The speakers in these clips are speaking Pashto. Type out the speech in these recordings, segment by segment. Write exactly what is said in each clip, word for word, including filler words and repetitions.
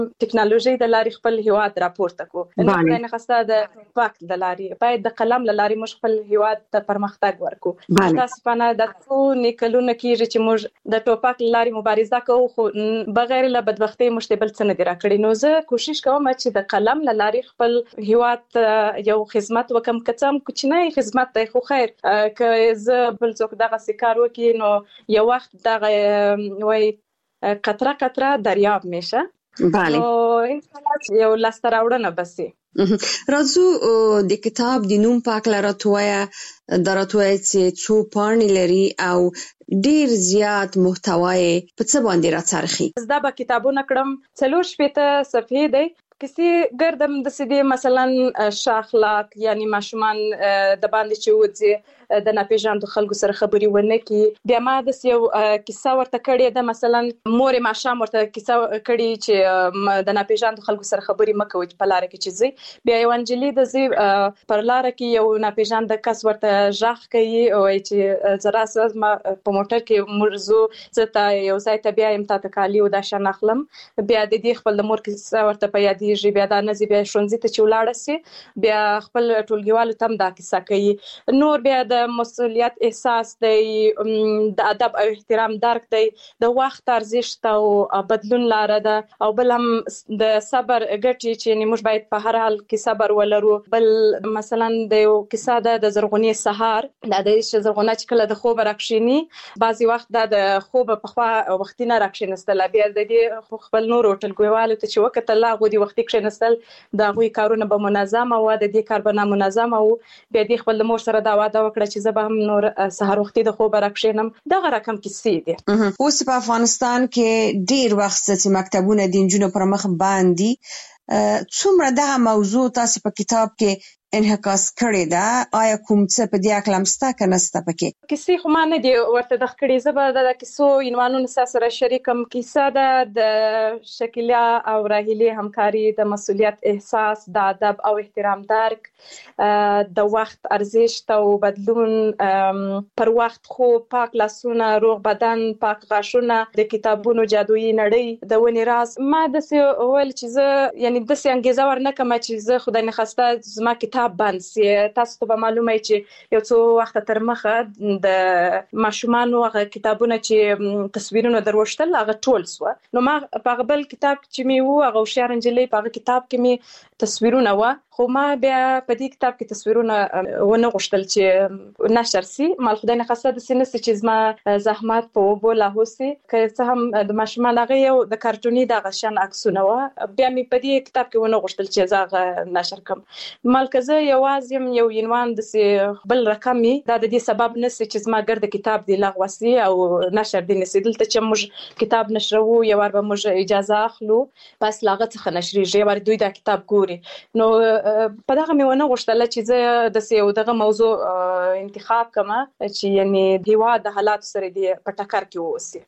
ټکنالوژي د لارې خپل هیواد راپورته کو. نو خدای نه خواسته د ټوپک د لارې باید د قلم له لارې موږ خپل هیواد ته پرمختګ ورکو. متاسفانه د څو کلونو کېږي چې موږ د ټوپک له لارې مبارزه کوو، خو بغیر له بدبختۍ موږ ته بل څه نه دي راکړي. نو زه کوشش کوم چې د قلم له لارې خپل هیواد ته یو خدمت وکم، که څه هم کوچنی خدمت دی خو خیر، که زه بل څوک دغه کار وکړي نو یو وخت دغه وای قطره قطره دریاب میشه. بله. نو انشاءالله یو لاسته راوړنه بسي. راځو د کتاب د نوم په اړه راته دا راته چې څو پاڼې لري او ډیر زیات محتوا یې په څه باندې راڅرخي. زه به کتابونه کړم څلور شپېته صفحې دی. کسی ګردم د سیدی مثلا شاخلاق یعنی ماشومان د باندې چې وځي د ناپېژاندو خلکو سره خبري ونه کی. بیا ما د یو کیسه ورته کړې ده، مثلا مور ماشام ورته کیسه کړې چې د ناپېژاندو خلکو سره خبري مکوي په لار کې چې زی. بیا یو انجلی د زی پر لار کې یو ناپېژاند کس ورته ژغ کوي او چې زرا ساز ما په موټر کې مرزو زته یو ځای ته بیا یم تاسو کالی او د شان اخلم. بیا د دې خپل مور کیسه ورته په یادې بیا دا نزی بیا شونځي ته چې ولاړ سي، بیا خپل ټولګیوالو تم دا کیسه کوي. نور بیا د مسؤلیت احساس دی، د ادب او احترام درک دی، د وخت ارزښت او بدلون لاره ده، او بل هم د صبر ګټي چې موږ باید په هر حال کې صبر ولرو. بل مثلا د یو کیسه ده د زرغونی سهار، دا د زرغونه چې کله د خوب راکښینی بعضی وخت د خوب په خوا وختینه راکښینستل، بیا د دې خپل نور ټولګیوالو ته چې وکړه لا غوډي وخت کې نستل دا غوي کارونه به منظم او د دې کار به نه منظم، او بیا دې خپل مور سره دا وعده وکړه چې زه به هم نور سحر وختي د خوب راکښینم. دغه رقم کیسې دي. اوس په افغانستان کې ډیر وخت چې مکتبونه د نجونو پر مخ باندې څومره دغه موضوع تاسو په کتاب کې انعکاس کړی دا، آیا کوم څه په دې اړه لمسته کنه ستا پکې؟ کیسې خو ما نه دی ورته د کړې، زه به د کیسو عنوانونه سره شریکم. کیسه ده د شکیلا او راهیلې همکاري، د مسؤلیت احساس، د ادب او احترام درک، د وخت ارزښت او بدلون، پر وخت خو پاک لاسونه، روغ بدن، پاک غاښونه، د کتابونو جادویي نړۍ، د ونې راز. ما داسې ویل چې زه یعنی داسې انګیزه ورنکم چې زه خدای نه خواسته زما کتاب بند سي. تاسو ته به معلومه چې یو څو وخت تر مخه د ماشومانو هغه کتابونه چې تصویرونه دروشتل هغه ټول سو. نو ما په بل کتاب چې می وو هغه هوښیار انجلۍ په کتاب کې می تصویرونه و، خو ما بیا په دې کتاب کې تصویرونه ونه غوښتل چې نشر سي. مال خدای نه خواسته د سینې چې زما زحمت په وبو لا هوسي، که څه هم د ماشومان هغه یو د کارټوني د غشن عکسونه و، بیا می په دې کتاب کې ونه غوښتل چې زه نشر کوم. مال که زه یوازې یو عنوان د بل رقمي دا د دې سبب نسی چې زما ګرد کتاب دی لغوسي او نشر دی نسی. دلته چې موږ کتاب نشرو یو ور به موږ اجازه اخلو بس لاغه څخه نشریږي، ور دوی دا کتاب ګوري. نو په دغه مې ونه غوښتل چې زه د یو دغه موضوع انتخاب کما چې یعنی دیوا د حالات سره دی په ټکر کې ووسی.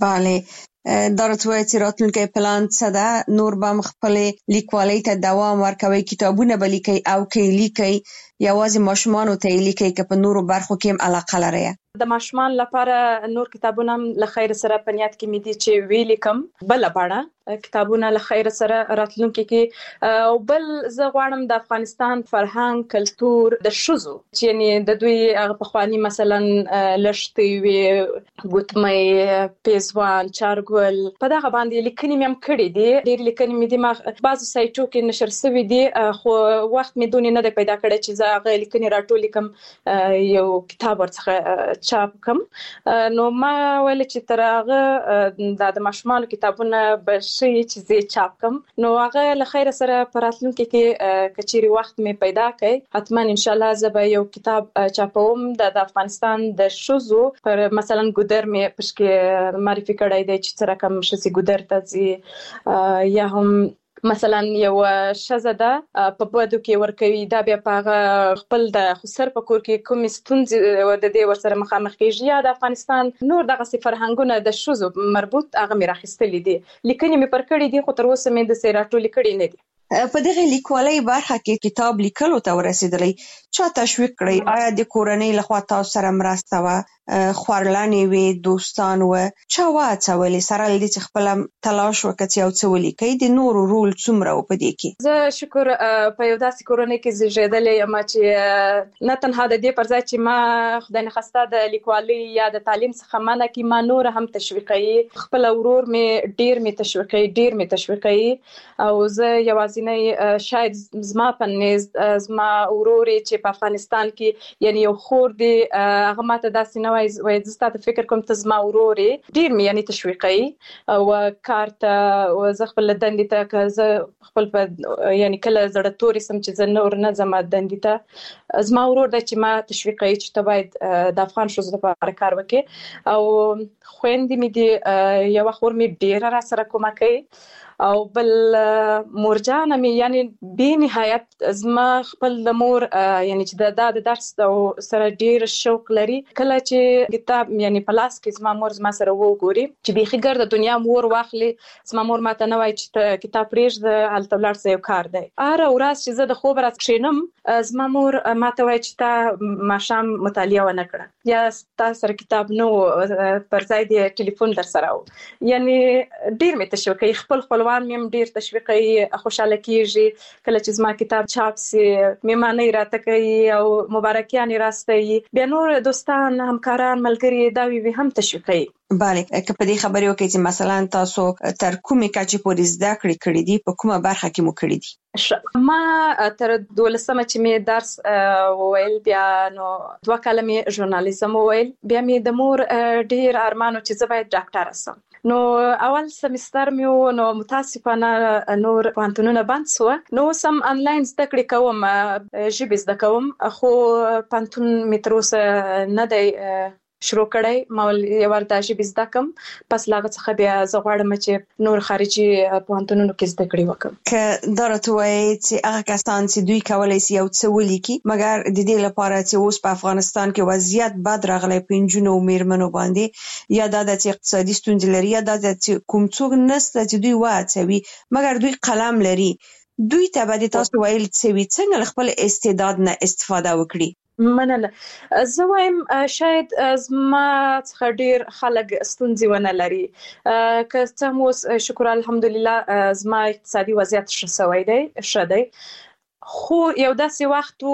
بله، دا راتوی چې راتلونکی پلان څه ده؟ نور به خپل لیکوالۍ ته دوام ورکوي، کتابونه به لیکي او کې لیکي یوازې ماشومانو ته لیکي که په نورو برخو کې هم علاقه لري؟ د ماشومان لپاره نور کتابونه له خیر سره په نیت کې مې دي چې ویلي کم بل باړه کتابونه له خیر سره راتلونکي کې. او بل زه غواړم د افغانستان فرهنګ، کلتور، د شذو چې یعنی د دوی هغه پخوانی مثلا لښتې وي، ګوتمۍ، پیزوان، چارګل، په دغه باندې لیکنې مې هم کړې دي. ډېر لیکنې مې دي ما بعضو سایټو کې نشر شوي دي، خو وخت مې دونې نه دی پیدا کړی چې زه هغه لیکنې راټولې کړم یو کتاب ورڅخه چاپ کم. نو ما ویل چې تر هغه د ماشومانو کتابونه به شي چې زه چاپ کم. نو هغه له خیر سره په راتلونکي کې کچېرې وخت مې پیدا کړي حتما ان شاء الله زه به یو کتاب چاپوم د افغانستان د شذو پر مثلا ګودر مې پښکې معرفي کړی دی چې څه رقم ښځې ګودر ته ځي، یا هم مثلا یو ښځه ده په بدو کې ورکوي، دا بیا په هغه خپل د خسر په کور کې کومې ستونزې د دې ورسره مخامخ کېږي، یا د افغانستان نور دغسې فرهنګونه د ښځو مربوط هغه مې راخیستلي دي. لیکنې مې پر کړي دي خو تر اوسه مې داسې راټولې کړي نه دي. په دغه لیکوالۍ برخه کې کتاب لیکلو ته ورسېدلی، چا تشویق کړی؟ آیا د کورنۍ لخوا تاسو سره مرسته وه، خورلنې وې، دوستان وه، چا وهڅولې سره له دې چې خپله تلاش وکړه چې یو څه ولیکئ؟ د نورو رول څومره و په دې کې؟ زه شکر په یو داسې کورنۍ کې زیږېدلې یم چې نه تنها د دې پر ځای چې ما خدای نخواسته د لیکوالۍ یا د تعلیم څخه منع کړي، ما نور هم تشویقوي. خپل ورور مې ډېر مې تشویقوي ډېر مې تشویقوي او زه یوازې شاید زما په نیز زما ورور چې په افغانستان کې یعنی یو خور دی، هغه ماته داسې نه وایي وایي زه ستا ته فکر کوم ته زما ورور یې، ډېر مې یعنی تشویقوي او کار ته زه خپل دندې ته که زه خپل په یعنی کله زړه تورې سم چې زه نور نه ځم دندې ته، زما ورور دی چې ما تشویقوي چې ته باید د افغان ښځو لپاره کار وکړې. او خویندې مې دي، یوه خور مې ډېره را سره کومک کوي او بل مورجانه مې یعنی بې نهایت زما خپل د مور یعنی چې دا د درس سره ډېر شوق لري. کله چې کتاب یعنی په لاس کې زما مور زما سره وګوري چې بیخي ګرده دنیا مور واخلي، زما مور ماته نه وایي چې ته کتاب پرېږده هلته ولاړ شه یو کار دی. هره ورځ چې زه د خوب راز کښېنم زما مور ماته وایي چې تا ماښام مطالعه ونه کړه یا تا سره کتاب نه و، پر ځای دې ټلیفون در سره و. یعنی ډېر مې تشویقوي، خپل خپل خپلوان مې هم ډېر تشویقوي، خوشحاله کېږي کله چې زما کتاب چاپ سي، مېمانۍ راته کوي او مبارکیانې راستوي. بیا نور دوستان، همکاران، ملګري دا وي هم تشویقوي. بله، که په دې خبرې وکړئ چې مثلا تاسو تر کومې کچې پورې زده کړې کړې دي، په کومه برخه کې مو کړې دي؟ ما تر دولسمه چې مې درس وویل، بیا نو دوه کاله مې ژورنالیزم وویل، بیا مې د مور ډېر ارمان و چې زه باید ډاکټره سم. نو اول سمستر مې و، نو متاسفانه نور پوهنتونونه بند سوه، نو اوس هم انلاین زده کړې کوم، ژبې زده کوم، خو پوهنتون مې تر اوسه نه دی شروع کړی. ما یو ور د ژبې زده کوم، پس له هغه څخه بیا زه غواړم چې نور خارجي پوهنتونونو کې زده کړې وکړم. که دا راته وایي چې هغه کسان چې دوی کولی شي یو څه ولیکي، مګر د دې لپاره چې اوس په افغانستان کې وضعیت بد راغلی په نجونو او میرمنو باندې، یا دا ده چې اقتصادي ستونزې لري، یا دا ده چې کوم څوک نشته چې دوی وهڅوي مګر دوی قلم لري، دوی ته به د تاسو ویل څه وي څنګه له خپل استعداد نه استفاده وکړي؟ مننه. زه وایم شاید زما څخه ډېر خلک ستونزې ونه لري، که څه هم اوس شکر الحمدلله زما اقتصادي وضعیت ښه سوی دی، ښه دی، خو یو داسې وخت و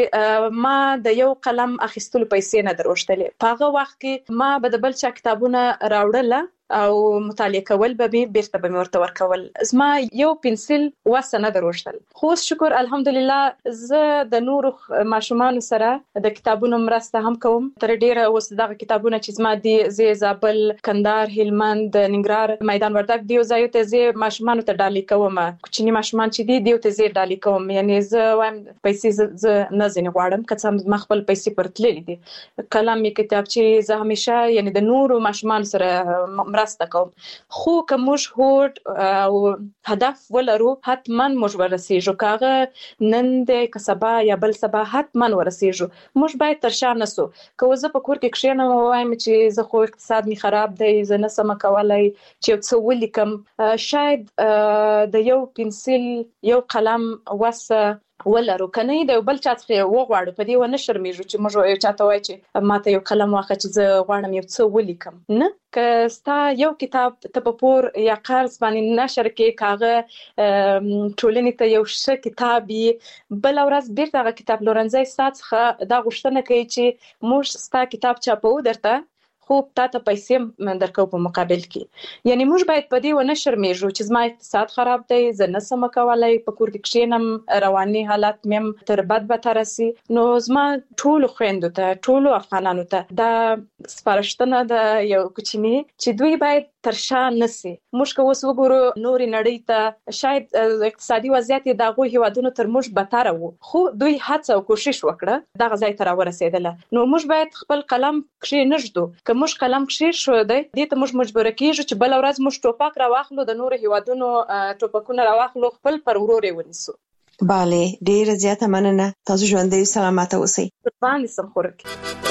چې ما د یو قلم اخیستلو پیسې نه دروښتلې. په هغه وخت کې ما به د بل چا کتابونه راوړله او مطالعه کول به مې بیرته به مې ورته ورکول، زما یو پنسل وسه نه دروښتل. خو اوس شکر الحمدلله زه د نورو ماشومانو سره د کتابونو مرسته هم کوم. تر ډیره اوس دغه کتابونه چې زما دي، زه زابل، کندهار، هلمند، ننګرهار، میدان وردګ دیو ځایو ته زه ماشومانو ته ډالۍ کوم، کوچني ماشومان چې دي دیو ته زه ډالۍ کوم. یعنی زه وایم پیسې زه نه ځینې غواړم، که څه هم ما خپل پیسې پر تللې دي، قلم مې، کتابچې، زه همیشه یعنی د نورو ماشومانو سره مرسته کوم. خو که موږ هوډ او هدف ولرو حتما موږ ورسیږو، که هغه نن دی که سبا یا بل سبا حتما ورسیږو. موږ باید تر شا نسو. که زه په کور کې کښېنم او وایم چې زه خو اقتصاد مې خراب دی، زه نه سم کولی چې یو څه ولیکم، شاید د یو پنسل یو قلم وسه ولرو، کنه د یو بل چا څخه وغواړو، په دې ونه شرمېږو چې موږ یو چاته وایي چې ماته یو قلم واخله چې زه غواړم یو څه ولیکم. نه، که ستا یو کتاب ته په پور یا قرض باندې نشر کې، که هغه ټولنې ته یو ښه کتاب وي، بله ورځ بیرته هغه کتاب پلورنځی ستا څخه دا غوښتنه کوي چې موږ ستا کتاب چاپو درته، خو تا ته پیسې درکو په مقابل کې. یعنی موږ باید په دې ونه شرمېږو چې زما اقتصاد خراب دی، زه نه سم کولی، په کور کې کښېنم، رواني حالت مې هم تر بد بدتره سي. نو زما ټولو خویندو ته، ټولو افغانانو ته دا سپارښتنه ده یو کوچني، چې دوی باید تر شا نسي. موږ که اوس وګورو نورې نړۍ ته، شاید اقتصادي وضعیت یې د هغو هیوادونو تر موږ بدتره و، خو دوی هڅه او کوشش وکړه دغه ځای ته راورسېدله. نو موږ باید خپل قلم کښېنږدو. که موږ قلم کښېښودی، دې ته موږ مجبوره کېږو چې بله ورځ موږ ټوپک راواخلو، د نورو هیوادونو ټوپکونه راواخلو، خپل پر ورور یې ونیسو. بله، ډېره زیاته مننه. تاسو ژوندی سلامته اوسئ. قربان دې سم خورکې.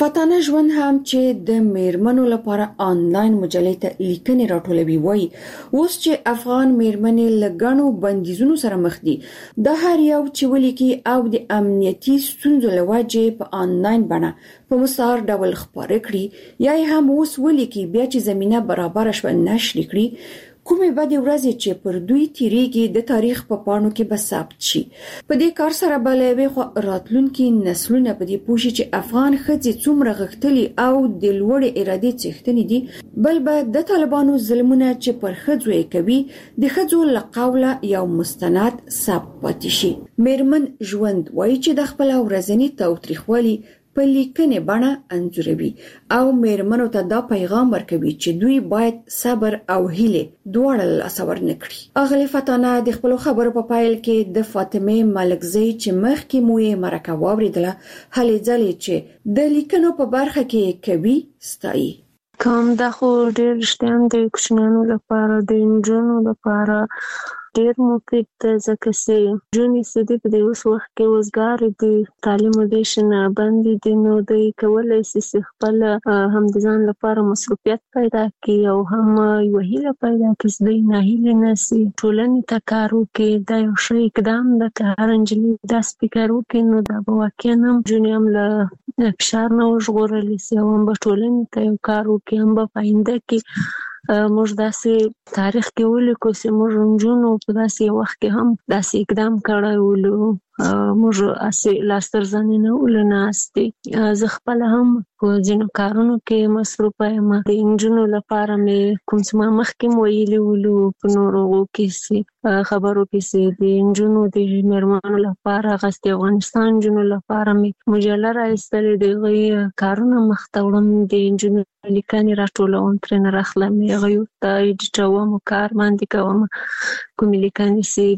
فاتانه ژوند هم چې د میرمنو لپاره آنلاین مجلې ته لیکنې راټولوي وایي اوس چې افغان میرمنې له ګڼو بندیزونو سره مخ دي د هر یو چې ولیکي او د امنیتي ستونزو له وجې په آنلاین بڼه په مستعار ډول خپاره کړي یا هم اوس ولیکي بیا چې زمینه برابر شوه نشر کړي کومې بدې ورځې چې پر دوی تیریږي د تاریخ په پاڼو کې به ثبت شي. په دې کار سره به له یوې خوا راتلونکي نسلونه په دې پوه شي چې افغان ښځې څومره غښتلي او د لوړې ارادې څښتنې دي، بل به د طالبانو ظلمونه چې پر ښځو یې کوي د ښځو له قوله یو مستند ثبت پاتې شي. میرمن ژوند وایي چې د خپل ورځني تاوتریخوالي په لیکنې بڼه انځوروي او میرمنو ته دا پیغام ورکوي چې دوی باید صبر او هیلې دواړه له لاسه ورنه کړي. اغلې فتانه د خپلو خبرو په پیل کې د فاطمې ملکزۍ چې مخکې مو یې مرکه واورېدله هلې ځلې چې د لیکنو په برخه کې کوي ستایي. کوم دا خو ډېر رښتیا د کوچنیانو لپاره د نجونو لپاره ډېر مفید دی ځکه چې نجونې چې دي په دې اوس وخت کې وزګارې دي، تعلیم ودې شي نه بندې دي، نو دوی کولی شي چې خپل هم د ځان لپاره مصروفیت پیدا کړي او هم یوه هیله پیدا کړي چې دوی ناهیلې نه شي، ټولنې ته کار وکړي. دا یو ښه اقدام ده که هر نجلۍ داسې فکر وکړي نو دا به واقعا هم نجونې هم له فشار نه وژغورلی شي او هم به ټولنې ته یو کار وکړي، هم به په آینده کې موږ داسې تاریخ کې ولیکو چې موږ نجونو په داسې یو وخت کې هم داسې اقدام کړی ولو، موږ هسې لاس تر زنې نه ولو ناستې. زه خپله هم په ځینو کارونو کې مصروفه یم. د نجونو لپاره مې کوم څه ما مخکې م ویلي ولو په نورو کې چې خبرو کې چې د نجونو د میرمنو لپاره هغسې د افغانستان نجونو لپاره مې مجله راایستلې د هغوی کارونه مخته وړم، د نجونو لیکنې راټولوم، ترېنه راخلم، هغوی ورته ایډیټوم، کار باندې کوم، کومې لیکنې چې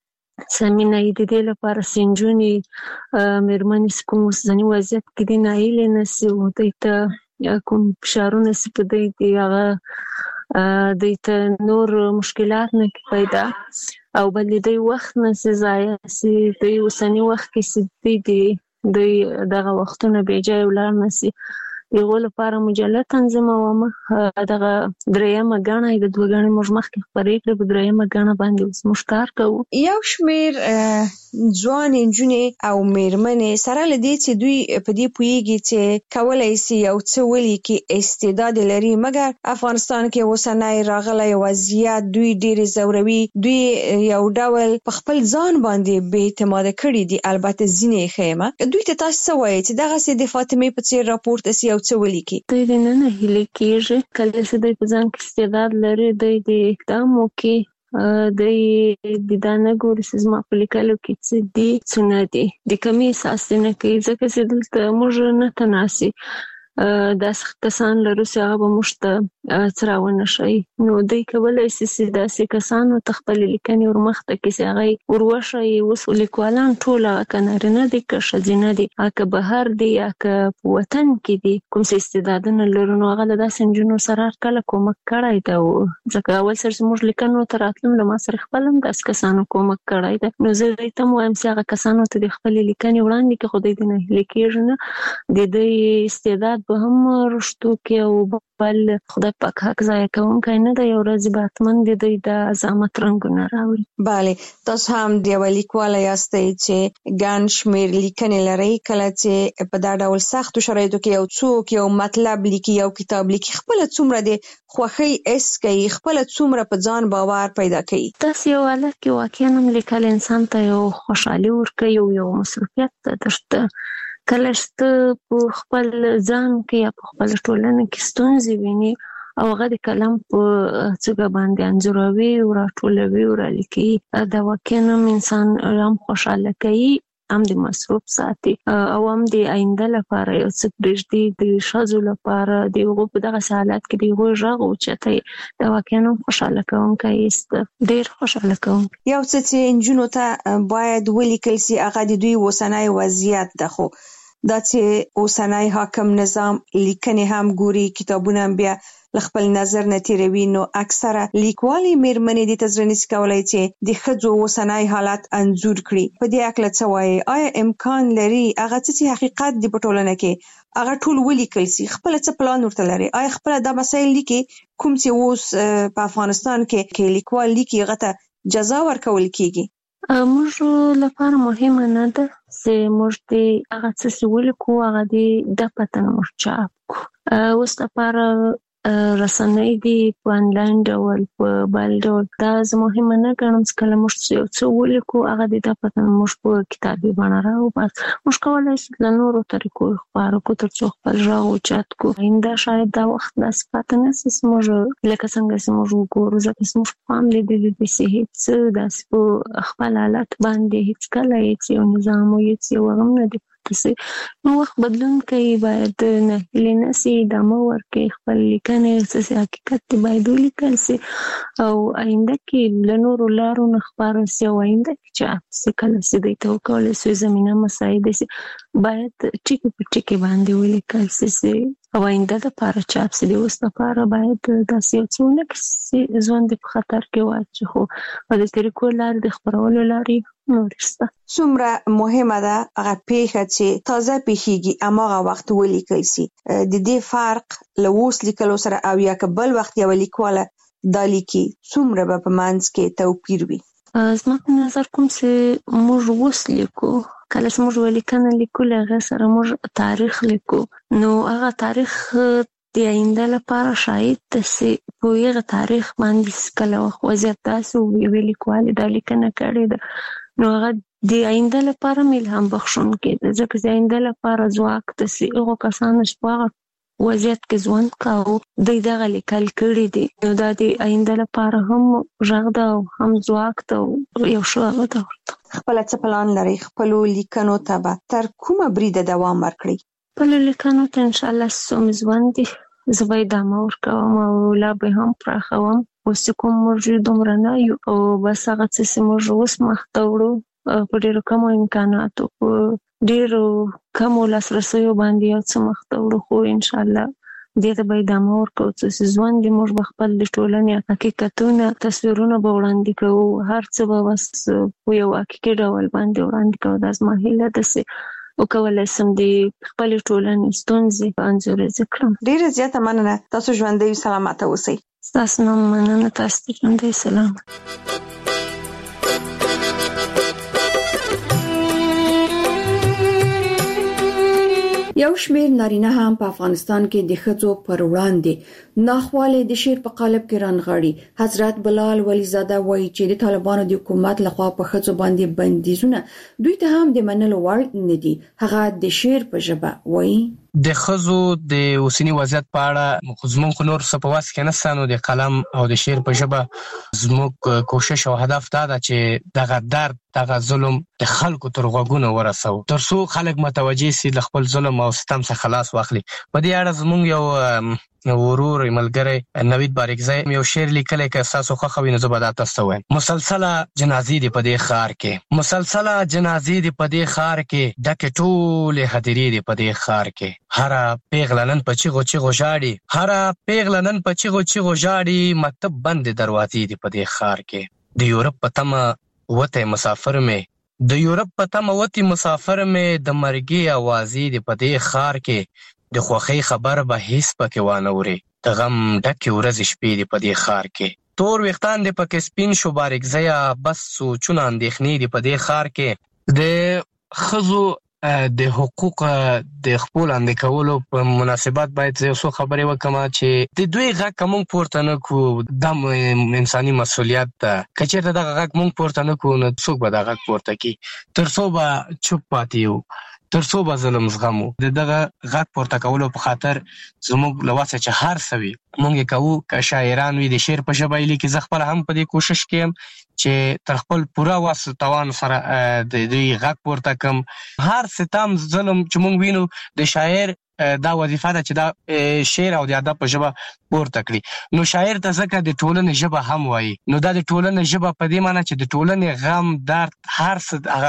سمینه یې د دې لپاره چې نجونې میرمنې چې کوم اوسني وضعیت کې دي ناهیلې نه شي او دوی ته کوم فشارونه چې په دوی دي هغه دوی ته نور مشکلات نه کړي پیدا او بل د دوی وخت نه شي ضایع شي، دوی اوسني وخت کې چې دوی دي دوی دغه وختونه بې ځایه ولاړ نه شي. د هغو لپاره مجله تنظیموم. دغه درېیمه ګڼه د دوه ګڼې موږ مخکې خپرې کړې، په درېیمه ګڼه باندې اوس موږ کار کوو. یو شمېر ځوانې نجونې او میرمنې سره له دې چې دوی په دې پوهېږي چې کولی شي یو څه ولیکي، استعداد لري، مګر افغانستان کې اوسنی راغلی وضعیت دوی ډېرې ځوروي، دوی یو ډول په خپل ځان باندې بې اعتماده کړي دي. البته ځینې یې ښه یم. دوی ته تاسو څه وایئ چې دغسې د فاطمې په څېر راپورته سي یو څه ولیکي؟ دوی د نه نه هیلې کېږي، کله چې دوی په ځان کې استعداد لري دوی د اقدام وکړي، دوی د دا نه ګوري چې زما په لیکلو کې څه دي څه نه دي، د کمې احساس نه کوي ځکه چې دلته موږ نه تناسي داسې کسان لرو چې هغه به موږ ته څه راونه ښایي، نو دوی کولی شي چې داسې کسانو ته خپلې لیکنې ورمخته کړي چې هغه یې ور وښایي. اوس لیکوالان ټول هغه که نارینه دي که ښځینه دي، هغه که بهر دي یا که په وطن کې دي، کوم څه استعدادونه لرو نو هغه له داسې نجونو سره هرکله کومک کړی ده، ځکه اول سر چې موږ لیکنو ته راتلم له ما سره خپل هم داسې کسانو کومک کړی ده، نو زه دوی ته هم وایم چې هغه کسانو ته د خپلې لیکنې وړاندې کړي، خو دوی د ناهیلې کېږي نه، د دوی استعداد به هم رشدو کې او بل خدای پاک حق ضایع کوونکی نه دی، یو ورځ به حتما د دوی د عظمت رنګونه راوړي. بله، تاسو هم د یوه لیکواله یاستئ چې ګڼ شمېر لیکنې لرئ. کله چې په دا ډول سختو شرایطو کې یو څوک یو مطلب لیکي، یو کتاب لیکي، خپله څومره د خوښۍ حس کوي، خپله څومره په ځان باور پیدا کوي؟ داسې یو حالت کې واقعا هم لیکل انسان ته یو خوشحالي ورکوي او یو مصروفیت ده درته. کله چې ته په خپل ځان کې یا په خپل ټولنه کې ستونزې ویني او هغه د قلم په څوکه باندې انځوروي او راټولوي او رالیکي، دا واقعا هم انسان هم خوشحاله کوي، هم د مصروف ساتي او هم د آینده لپاره یو څه پرېږدي، د ښځو لپاره د هغو په دغسې حالت کې د هغوی غږ اوچتوي، دا واقعا هم خوشحاله کوونکی هیڅ ده، ډېر خوشحاله کوونکی. یو څه چې نجونو ته باید ولیکل سي هغه د دوی اوسنی وضعیت ده، خو دا چې اوسنی حاکم نظام لیکنې هم ګوري، کتابونه هم بیا خپل نظر نه تیروي، نو اکثره لیکوالي مېرمنې دې ته زړه نشي کولی چې د ښځو اوسنی حالت انځور کړي. په دې هکله څه وایي؟ آیا امکان لري هغه څه چې حقیقت دی په ټولنه کې هغه ټول ولیکل سي؟ خپله څه پلان ورته لري؟ آیا خپله دا مسایل لیکي کوم چې اوس په افغانستان کې کې لیکوال لیکي هغه ته جزا ورکول کیږي؟ موږ لپاره مهمه نه ده چې موږ دې هغه څه چې ولیکو هغه دې د پته نه موږ چاپ کړو. اوس لپاره رسنۍ دي په انلاین ډول په بل ډول دا زه مهمه نه ګڼم چې کله موږ یو څه ولیکو هغه دې د پته نه موږ په کتابي بڼه راوباسو. موږ کولی شو له نورو طریقو خپاره کړو تر څو خپل غږ اوچت کړو. آینده شاید دا وخت داسې پاته نه شي چې موږ لکه څنګه چې موږ وګورو، ځکه چې موږ پام لیدلی دی چې هېڅ داسې په خپل حالت باندې هېڅکله هېڅ یو نظام او هېڅ یو هغه نه دی نو وخت بدلون کوي، باید نهیلي نه سي، ادامه ورکړي خپل لیکنې څه حقیقت دی باید ولیکل سي او آینده کې له نورو لارو نه خپاره سي او آینده کې چاپ سي. کله چې دوی ته وکولی سي زمینه مساعده سي باید ټکي په ټکي باندې ولیکل سي سي او آینده دپاره چاپ سي. د اوس لپاره باید داسې یو څه ونه کړي چې ژوند دې په خطر کې واچي، خو او د طریقو لارې د خپرولو لارې نورې شته. څومره مهمه ده هغه پیښه چې تازه پیښیږي هماغه وخت ولیکل سي؟ د دې فرق له اوس لیکلو سره او یا که بل وخت یوه لیکواله دا لیکي څومره به په منځ کې توپیر وي؟ زما په نظر کوم چې موږ اوس لیکو، کله چې موږ یوه لیکنه لیکو له هغې سره موږ تاریخ لیکو، نو هغه تاریخ د آینده لپاره شاید ده چې په هغه تاریخ باندې کله وخت وضعیت داسې و یوې لیکوالې دا لیکنه کړې ده نو هغه د آینده لپاره مې الهام بخښونکی ده، ځکه چې آینده لپاره ځواک ده چې هغو کسانو چې په هغه وضعیت کې ژوند کاوه دوی دغه لیکل کړي دي، نو دا د آینده لپاره هم غږ ده او هم ځواک ده او یو ښه هغه ده ورته. خپله څه پلان لرئ؟ خپلو لیکنو ته به تر کومه بریده دوام ورکړئ؟ خپلو لیکنو ته انشاءالله څوم ژوند دي زه به ادامه ورکوم او لا به هم پراخوم. اوس چې کوم موږ دومره نه یو او بس هغه څه چې موږ اوس مخته وړو په ډېرو کمو امکاناتو په ډېرو کمو لاسرسیو باندې یو څه مخته وړو، خو انشاءالله دې ته به ادامه ورکوو چې ژوند دې موږ به خپل د ټولنې حقیقتونه تصویرونه به وړاندې کوو، هر څه به بس په یو حقیقي ډول باندې وړاندې کوو. دا زما هیله ده چې وکولی سم د خپلې ټولنې ستونزې انځوریزه کړم. ډېره زیاته مننه. تاسو ژوندی سلامته اوسئ. ستاسو نه مننه، تاسو ته ژوندی سلامت. یو شمېر نارینه هم په افغانستان کې د ښځو پر وړاندې ناخوالې د شعر په قالب کې رانغاړي. حضرت بلال ولیزاده وایي چې د طالبانو د حکومت لخوا په ښځو باندې بندیزونه دوی ته هم د منلو وړ نه دي. هغه د شعر په ژبه وایي د ښځو د اوسني وضعیت په اړه زموږ خو نور څه په وس کې نشته، نو د قلم او د شعر په ژبه زموږ کوشش او هدف دا ده چې دغه درد دغه ظلم د خلکو تر غوږونو ورسوو تر څو خلک متوجه سي له خپل ظلم او ستم څخه خلاص واخلي. په دې اړه زموږ یو ورور ملګری نوید باریکزی یو شعر لیکلی که ستاسو خوښه وي نو زه به دا تاسو ته وایم. مسلسله جنازې دي په دې ښار کې، مسلسله جنازې دي په دې ښار کې، ډکې ټولې هدیرې دي په دې ښار کې، هره پیغله نن په چیغو چیغو ژاړي، هره پیغله نن په چیغو چیغو ژاړي، مکتب بندې دروازې دي په دې ښار کې. د یورپ په تمه وتی مسافر مې، د یورپ په تمه وتی مسافر مې، د مرګي اوازې دي په دې ښار کې، د خوښۍ خبر به هیڅ پکې وانه وري، د غم ډکې ورځې شپې دي په دې ښار کې. تور ویښتان دې پکې سپین شو باریکزیه، بس سوچونه اندېښنې دي په دې ښار کې. د ښځو د حقوق د خپل اندې کولو په مناسبت باید یو څو خبرې وکم چې د دوی غږ که موږ پورته نه کړو دا انساني مسؤلیت ده. که چېرته دغه غږ موږ پورته نه کړو نو څوک به دا غږ پورته کړي؟ تر څو به چوپ پاتې یو، تر څو به ظلم زغمو. د دغه غږ پورته کولو په خاطر زموږ له وسه چې هر څه وي موږ یې کوو. که شاعران وي د شعر په ژبه یې لیکي، زه خپله هم په دې کوشش کې یم چې تر خپل پوره وس توان سره د دوی غږ پورته کړم. هر ستم ظلم چې موږ وینو د شاعر دا وظیفه ده چې دا شعر او د ادب په ژبه پورته کړي. نو شاعر ته ځکه د ټولنې ژبه هم وایي، نو دا د ټولنې ژبه په دې معنی چې د ټولنې غم، درد، هر څه هغه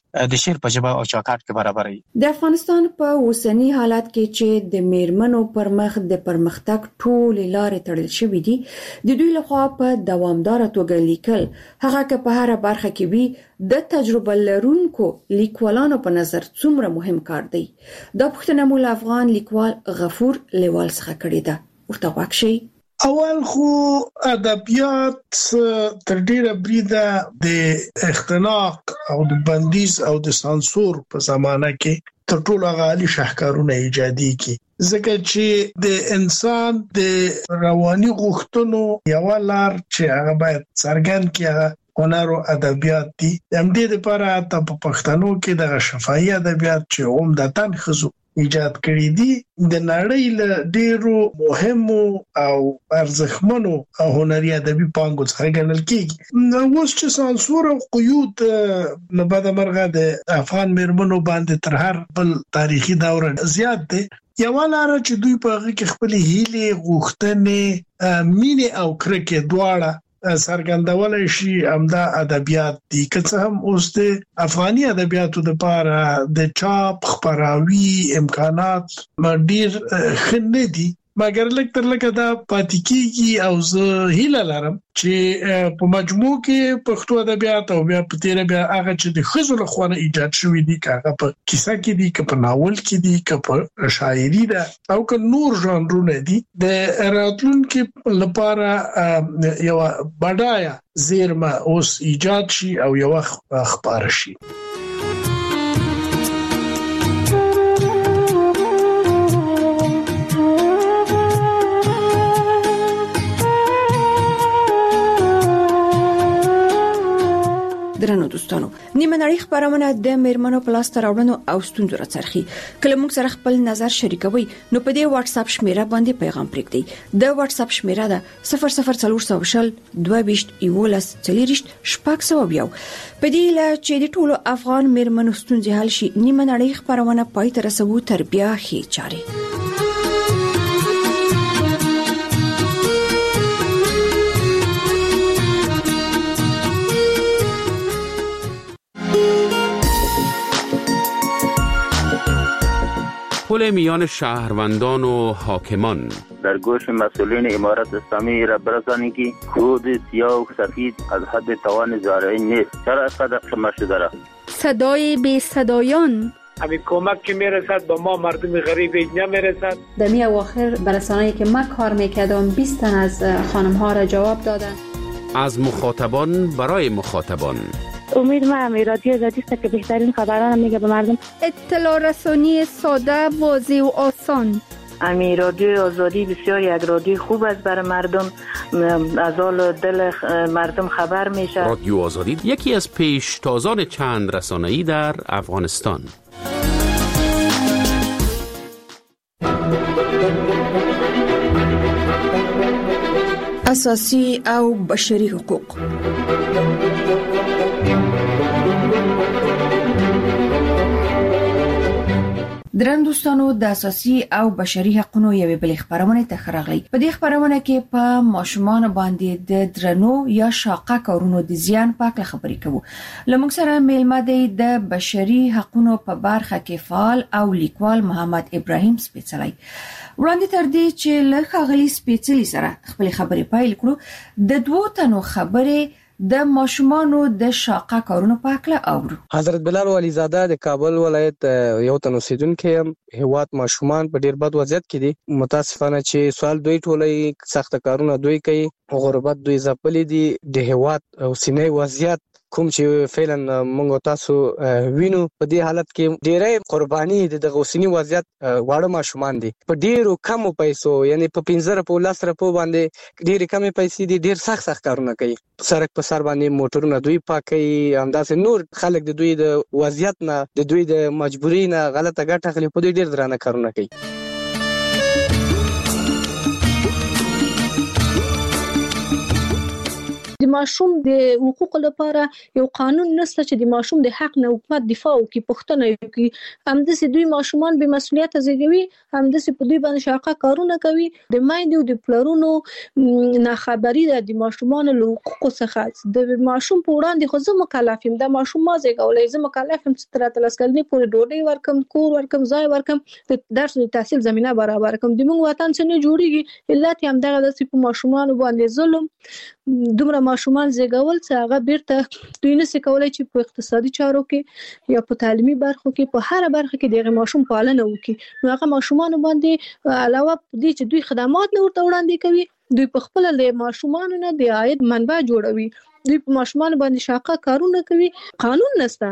د شعر په ژبه او چوکاټ کې برابري. د افغانستان په اوسنی حالت کې چې د میرمنو پر مخ د پرمختګ ټول لارې تړل شوې دي، د دوی لخوا په دوامدار توګه لیکل هغه که په هر برخه کې وي د تجربه لرونکو لیکوالانو په نظر څومره مهم کار دی. دا پوښتنه مو له افغان لیکوال غفور لیوال څخه کړې ده. ورته غوږ شئ. اول خو ادبیات تر ډیره بریده د اختناق او د بندیز او د سانسور په زمانه کې تر ټولو غالي شاهکارونه ایجادي کی، ځکه چې د انسان د رواني غوښتنو یو لار چې هغه باید څرګند کړي هنر او ادبیات دي. هم دې لپاره ته په پښتنو کې د شفاهي ادبیات چې عمدتاً خزو ایجاد کړی دي د نړۍ له ډیرو مهمو او ارزښتمنو او هنري ادبي پانګو څخه ګڼل کیږي. نو اوس چې سانسور او قیود نه بعد مرغه د افغان میرمنو باندې تر هر بل تاریخي دور زیات دي، یو لاره چې دوی په هغه کې خپل هیلې، غوښتنې، مینې او کرکې دواړه سرګندولای شي، همدا ادبیات دي. که څه هم اوس د افغاني ادبیاتو لپاره د چاپ خپراوي امکانات ډیر ښه نه دي، مګر لکه تر لکه دا پاتې کیږي او زه هیله لرم چې په مجموع کې پښتو ادبیات او بیا په تیر بیا هغه چې د خزو له خوا ایجاد شوی دي، هغه په کیسه کې دي، که په ناول کې دي، که په شاعري ده او که نور ژانرونه دي، د راتلونکو لپاره یو بډایه زیرمه اوس ایجاد شي او یو خبر شي. درنو دوستانو، نیمه نړۍ خبرونه د میرمنو په لاس راوړنو او ستونزو راڅرخي. کله موږ سره خپل نظر شریکوي نو په دې واتس اپ شمیره باندې پیغام پرېږدئ. د واتس اپ شمیره ده صفر صفر څلور سوه شل دوه ویشت یولس څلوېښت شپږ سوه یو. په دې له چې د ټولو افغان میرمنو ستونزې حل شي، نیمه نړۍ خبرونه پای ته رسوو تر بیا ښې چارې. پل میان شهروندان و حاکمان در گوش مسئولین امارت اسلامی را برسانید که خود سیاه و سفید از حد توان زارعین نیست. چرا اینقدر خاموش شده را؟ صدای بی صدایان همین کمک که میرسد به ما مردم غریب نمیرسد. در می اواخر برسانه‌ای که ما کار میکردم بیست تن از خانم ها را جواب دادن. از مخاطبان برای مخاطبان. امید ما هم رادیو آزادی است که بهترین خبران میگه به مردم. اطلاع رسانی ساده، واضح و آسان. امی رادیو آزادی بسیار یک رادیو خوب است برای مردم، از حال دل مردم خبر میشه. رادیو آزادی یکی از پیشتازان چند رسانه‌ای در افغانستان. اساسی او بشري حقوق. درن دوستانو، د اساسي او بشري حقوقو یوې بلې خبرونه ته خراغلی. په دې خبرونه کې په ماشومان باندې د درنو یا شاقه کارونو د زیان په اړه خبرې کوو. لمونږ سره میلمه دی د بشري حقوقو په برخه کې فعال او لیکوال محمد ابراهیم سپیڅلی. وړاندې تر دې چې له ښاغلي سپیڅلي سره خپل خبرې پیل کړو، د دوه تنو خبرې د ماشومانو د شاقه کارونو په اړه اورو. حضرت بلال ولی زاده د کابل ولایت یو تن اوسیدونکو هم. هیواد ماشومان په ډیر بد وضعیت کې دي. متاسفانه چې سوال دوی ټولې سخت کارونه دوی کوي، غربت دوی ځپلې دي. د هیواد اوسنی وضعیت کوم چې فعلا موږ تاسو وینو، په دې حالت کې ډېرې قرباني د اوسنی وضعیت واړه ماشومان دي. په ډیرو کمو پیسو، یعنی په پنځه په لس روپو باندې ډېرې کمې پیسې دي، ډېر سخت سخت کارونه کوي. سرک په سر باندې موټرونه دوی پاکوي، همداسې نور خلک د دوی د وضعیت نه، د دوی د مجبورۍ نه غلطه ګټه اخلي، په دوی ډېر درانه کارونه کوي. د د ماشوم د حقوقو لپاره یو قانون نشته چې د ماشوم د حق نه حکومت دفاع وکړي، پوښتنه وکړي. همداسې دوی ماشومان بې مسؤلیته زیږوي، همداسې په دوی باندې شاقه کارونه کوي. د میندو د پلرونو ناخبري ده د ماشومان له حقوقو څخه. د ماشوم په وړاندې خو زه مکلف یم، د ماشوم ما زیږولی، زه مکلف یم چې تر اتلس کلنۍ پورې ډوډۍ ورکم، کور ورکم، ځای ورکم، د درس او تحصیل زمینه برابر کړم. د موږ وطن څخه نه جوړیږي، علت یې همدغه ده چې په ماشومانو باندې ظلم، دومره ماشومان زیږول چې هغه بیرته دوی نشي کولای چې په اقتصادي چارو کې یا په تعلیمي برخو کې په هر برخه کې دغه ماشوم پالنه وکړي. نو هغه ماشومان باندې علاوه دې چې دوی خدمات نه ورته وړاندې کوي، دوی په خپل د ماشومان نه د عاید منبع جوړوي، دوی په ماشومان باندې شاقه کارونه کوي. قانون نشته.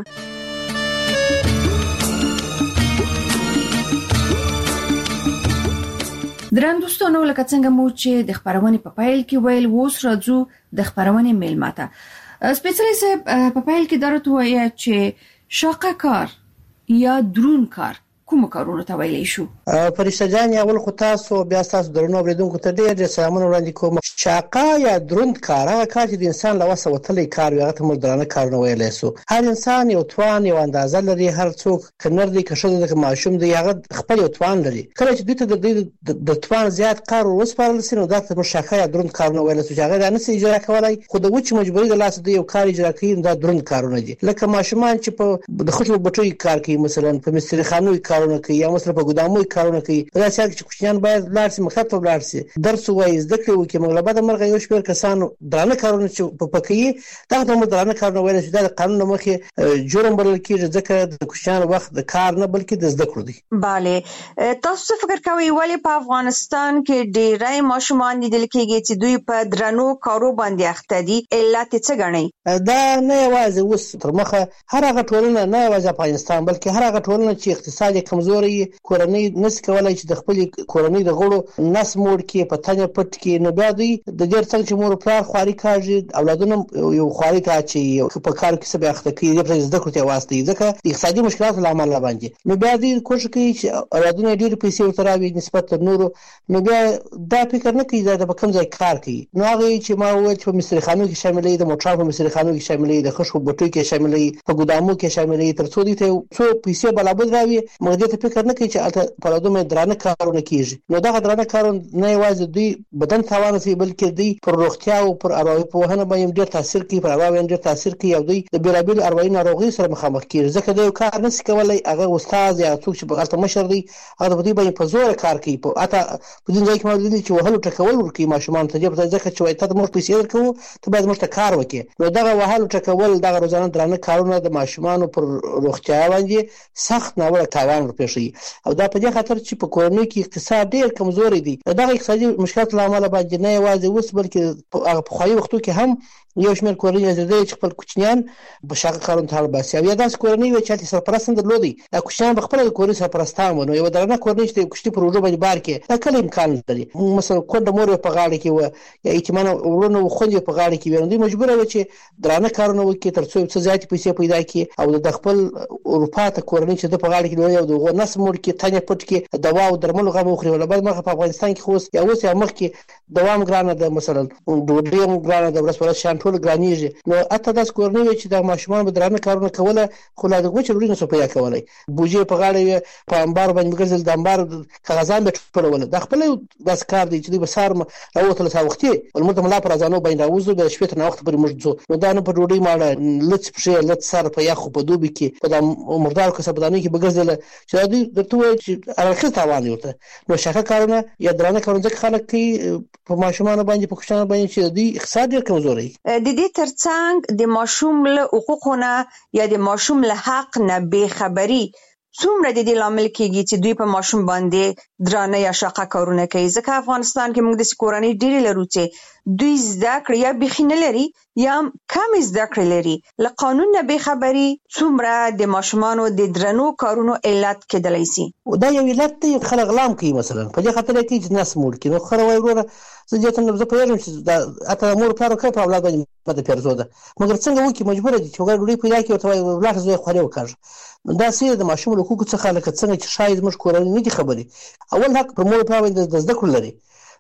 درن دوستانو، لکه څنګه مو چې د خبرونې په پایل کې ویل، ووس راځو د خبرونې میلمه ته. سپیشلی صاحب په پایل کې درته وایي چې شاقه کار یا درون کار کوم کارونه ته ویلی شو؟ فرشته جان، اول خو تاسو بیا تاسو درنو اوریدونکو ته ډېر ډېر سلامونه وړاندې کوم. شاقه یا دروند کار هغه کار چې د انسان له وسه وتلی کار وي، هغه ته موږ درانه کارونه ویلی سو. هر انسان یو توان، یو اندازه لري. هر څوک که نر دی، که ښځه ده، که ماشوم دی، هغه خپل یو توان لري. کله چې دوی ته د دوی د توان زیات کار وسپارل سي، نو دا ته موږ شاقه یا دروند کارونه ویلی سو چې هغه دا نسي اجرا کولی، خو د وچې مجبوري د لاسه دوی یو کار اجرا کوي، دا دروند کارونه دي. لکه ماشومان چې په د خټو بټیو کار کوي، مثلا په مستریخانو کارونه کوي، یا مثلا په ګدامو کارونه کوي. دا چې کوچنیان باید لاړ شي، مکتب ته لاړ شي، درس وایي، زده کړې وکړي. موږ له بعده مرغه یو شمېر کسان درانه کارونه چې په پکې دغه ته موږ درانه کارونه ویلی شو. دا د قانون له مخې جرم بلل کېږي، ځکه د کوچنیانو وخت د کار نه بلکې د زده کړو دی. بله، تاسو څه فکر کوئ ولې په افغانستان کې ډېری ماشومان لیدل کېږي چې دوی په درنو کارو باندې اخته دي؟ علت یې څه ګڼئ؟ دا نه یوازې اوس تر مخه هر هغه ټولنه، نه یوازې افغانستان بلکې هر هغه ټولنه چې اقتصاد یې کمزوری، کورنۍ نس کولای چې د خپل کورنۍ د غړو نس موړ کې په تنه پټ کې، نو بیا دوی د ډېر څنګه چې مور پلار خواري کاږي، اولادونه یو خواري کا چې په کار کې څه به اخته کوي، د زده کړو ته واسطه ځکه د اقتصادي مشکلاتو له امله باندې. نو بیا دوی کوشش کوي چې اولادونه ډېر پیسې ورته راوړي نسبت تر نورو. نو بیا دا فکر نه کوي دا په کوم ځای کار کوي. نو هغه چې ما وویل چې په مستریخانو کې شاملې، د موټر په مستریخانو کې شاملې، د خښو بټو کې شاملې، په ګدامو کې شاملې، تر څو دوی ته څو پیسې بلابود راوي. موږ دې ته فکر نه کوي چې په لادومه درانه کارونه کیږي. نو دغه درانه کارونه نه یوازې دوی بدن تاوان رسوي، بلکې دوی پر روغتیا او پر اروايي پوهنه باندې ډېر تاثیر کوي، پر اروا باندې ډېر تاثیر کوي، او دوی د بیلابیل اروايي ناروغیو سره مخامخ کیږي. ځکه دا یو کار نشي کولای، هغه استاد یا څوک چې په غلطه مشر دی، هغه په دې باندې په زور کار کوي. په اته په دې ځای کې ما ویلي چې وهلو ټکول ورکوي ماشومان ته، ځکه چې وایي ته د مور پیسې ورکوو، ته باید موږ ته کار وکړې. نو دغه وهلو ټکول، دغه روزانه درانه کارونه د ماشومانو پر روغتیا باندې سخت ناوړه تاوان ورپېښوي. او دا په دې خاطر چې په کورنۍ کې اقتصاد ډېر کمزوری دی. دغه اقتصادي مشکلاتو له امله باندې نه یوازې اوس بلکې په پخواني وختو کې هم یو شمېر کورنۍ زده چې خپل کوچنیان په شاقه کارونو ته اړ باسي، او یا داسې کورنۍ وي چې هلته سرپرست هم درلودی، دا کوچنیان به خپله د کورنۍ سرپرستان وو. نو یوه درنه کورنۍ چې د کوچني پروژو باندې بار کړي، دا کله امکان لري. مثلا کونډه مور یې په غاړه کې وه، یا یتیمانه وروڼه و خویندې په غاړه کې وي، نو دوی مجبوره وه چې درانه کارونه وکړي تر څو څه زیاتې پیسې پیدا کړي، او د خپل اروپا ته کورنۍ چې د په غاړه کې لري، او د هغو نس موړ کړي، تنې پټ کړي، دوا او درملو غم وخوري. ولا بعد مخه په افغانستان کې خو اوس یا اوس یا مخکې دوا هم ګرانه ده، مثلا ډوډۍ هم ګرانه ده، ورځ ورځ شیان ټول ګرانېږي. نو اته داسې کورنۍ وي چې د ماشومان به درانه کارونه کوله، خو لا د وچې ډوډۍ نه سو پیدا کولی. بوجۍ په غاړه وي، په امبار باندې ګرځېدل، د امبار کاغذان به ټولول. دا خپله یو داسې کار دی چې دوی به سهار راووتله ساه وختي، لمونځ ته ملا په اذانو باندې راوځو، بیا د شپې تر ناوخته پورې موږ ځو. نو دا نه په ډوډۍ ماړه، لڅ پښې، لڅ سر، په یخو په دوبي کې، په دا مردارو کسبدانیو کې به ګرځېدله، چې دا دوی درته ووایي چې اړخیز تاوان یې ورته. نو شاقه کارونه یا درانه کارونه ځکه خلک کوي په ماشومانو باندې، په کوچنیانو باندې، چې دوی اقتصاد ډېر کمزوری. د دې ترڅنګ د ماشوم له حقوقو نه یا د ماشوم له حق نه بې خبري څومره د دې لامل کېږي چې دوی په ماشوم باندې درانه یا شاقه کارونه کوي؟ ځکه افغانستان کې موږ داسې کورنۍ ډېرې لرو چې دوی زده کړې یا بیخي نه لري یا کمې زده کړې لري. له قانون نه بې خبري څومره د ماشومانو د درنو کارونو علت کېدلی سي؟ دا یو علت دی، خلک غلام کوي مثلا په دې خاطر کې چې نس موړ کړي. نو خره وایي وروره زه دې ته زه پوهېږم چې دا اته مور پلار وکړه په اولاد باندې بده پیرزو ده، مګر څنګه وکړي؟ مجبوره دي چې وګړه ډوډۍ پیدا کړي، ورته وایي ولاړ زوی خواري وکړه. نو داسې د ماشوم له حقوقو څخه لکه څنګه چې شاید زموږ کورنۍ نه دي خبرې. اول حق پر مور پلار باندې د زده کړو لري.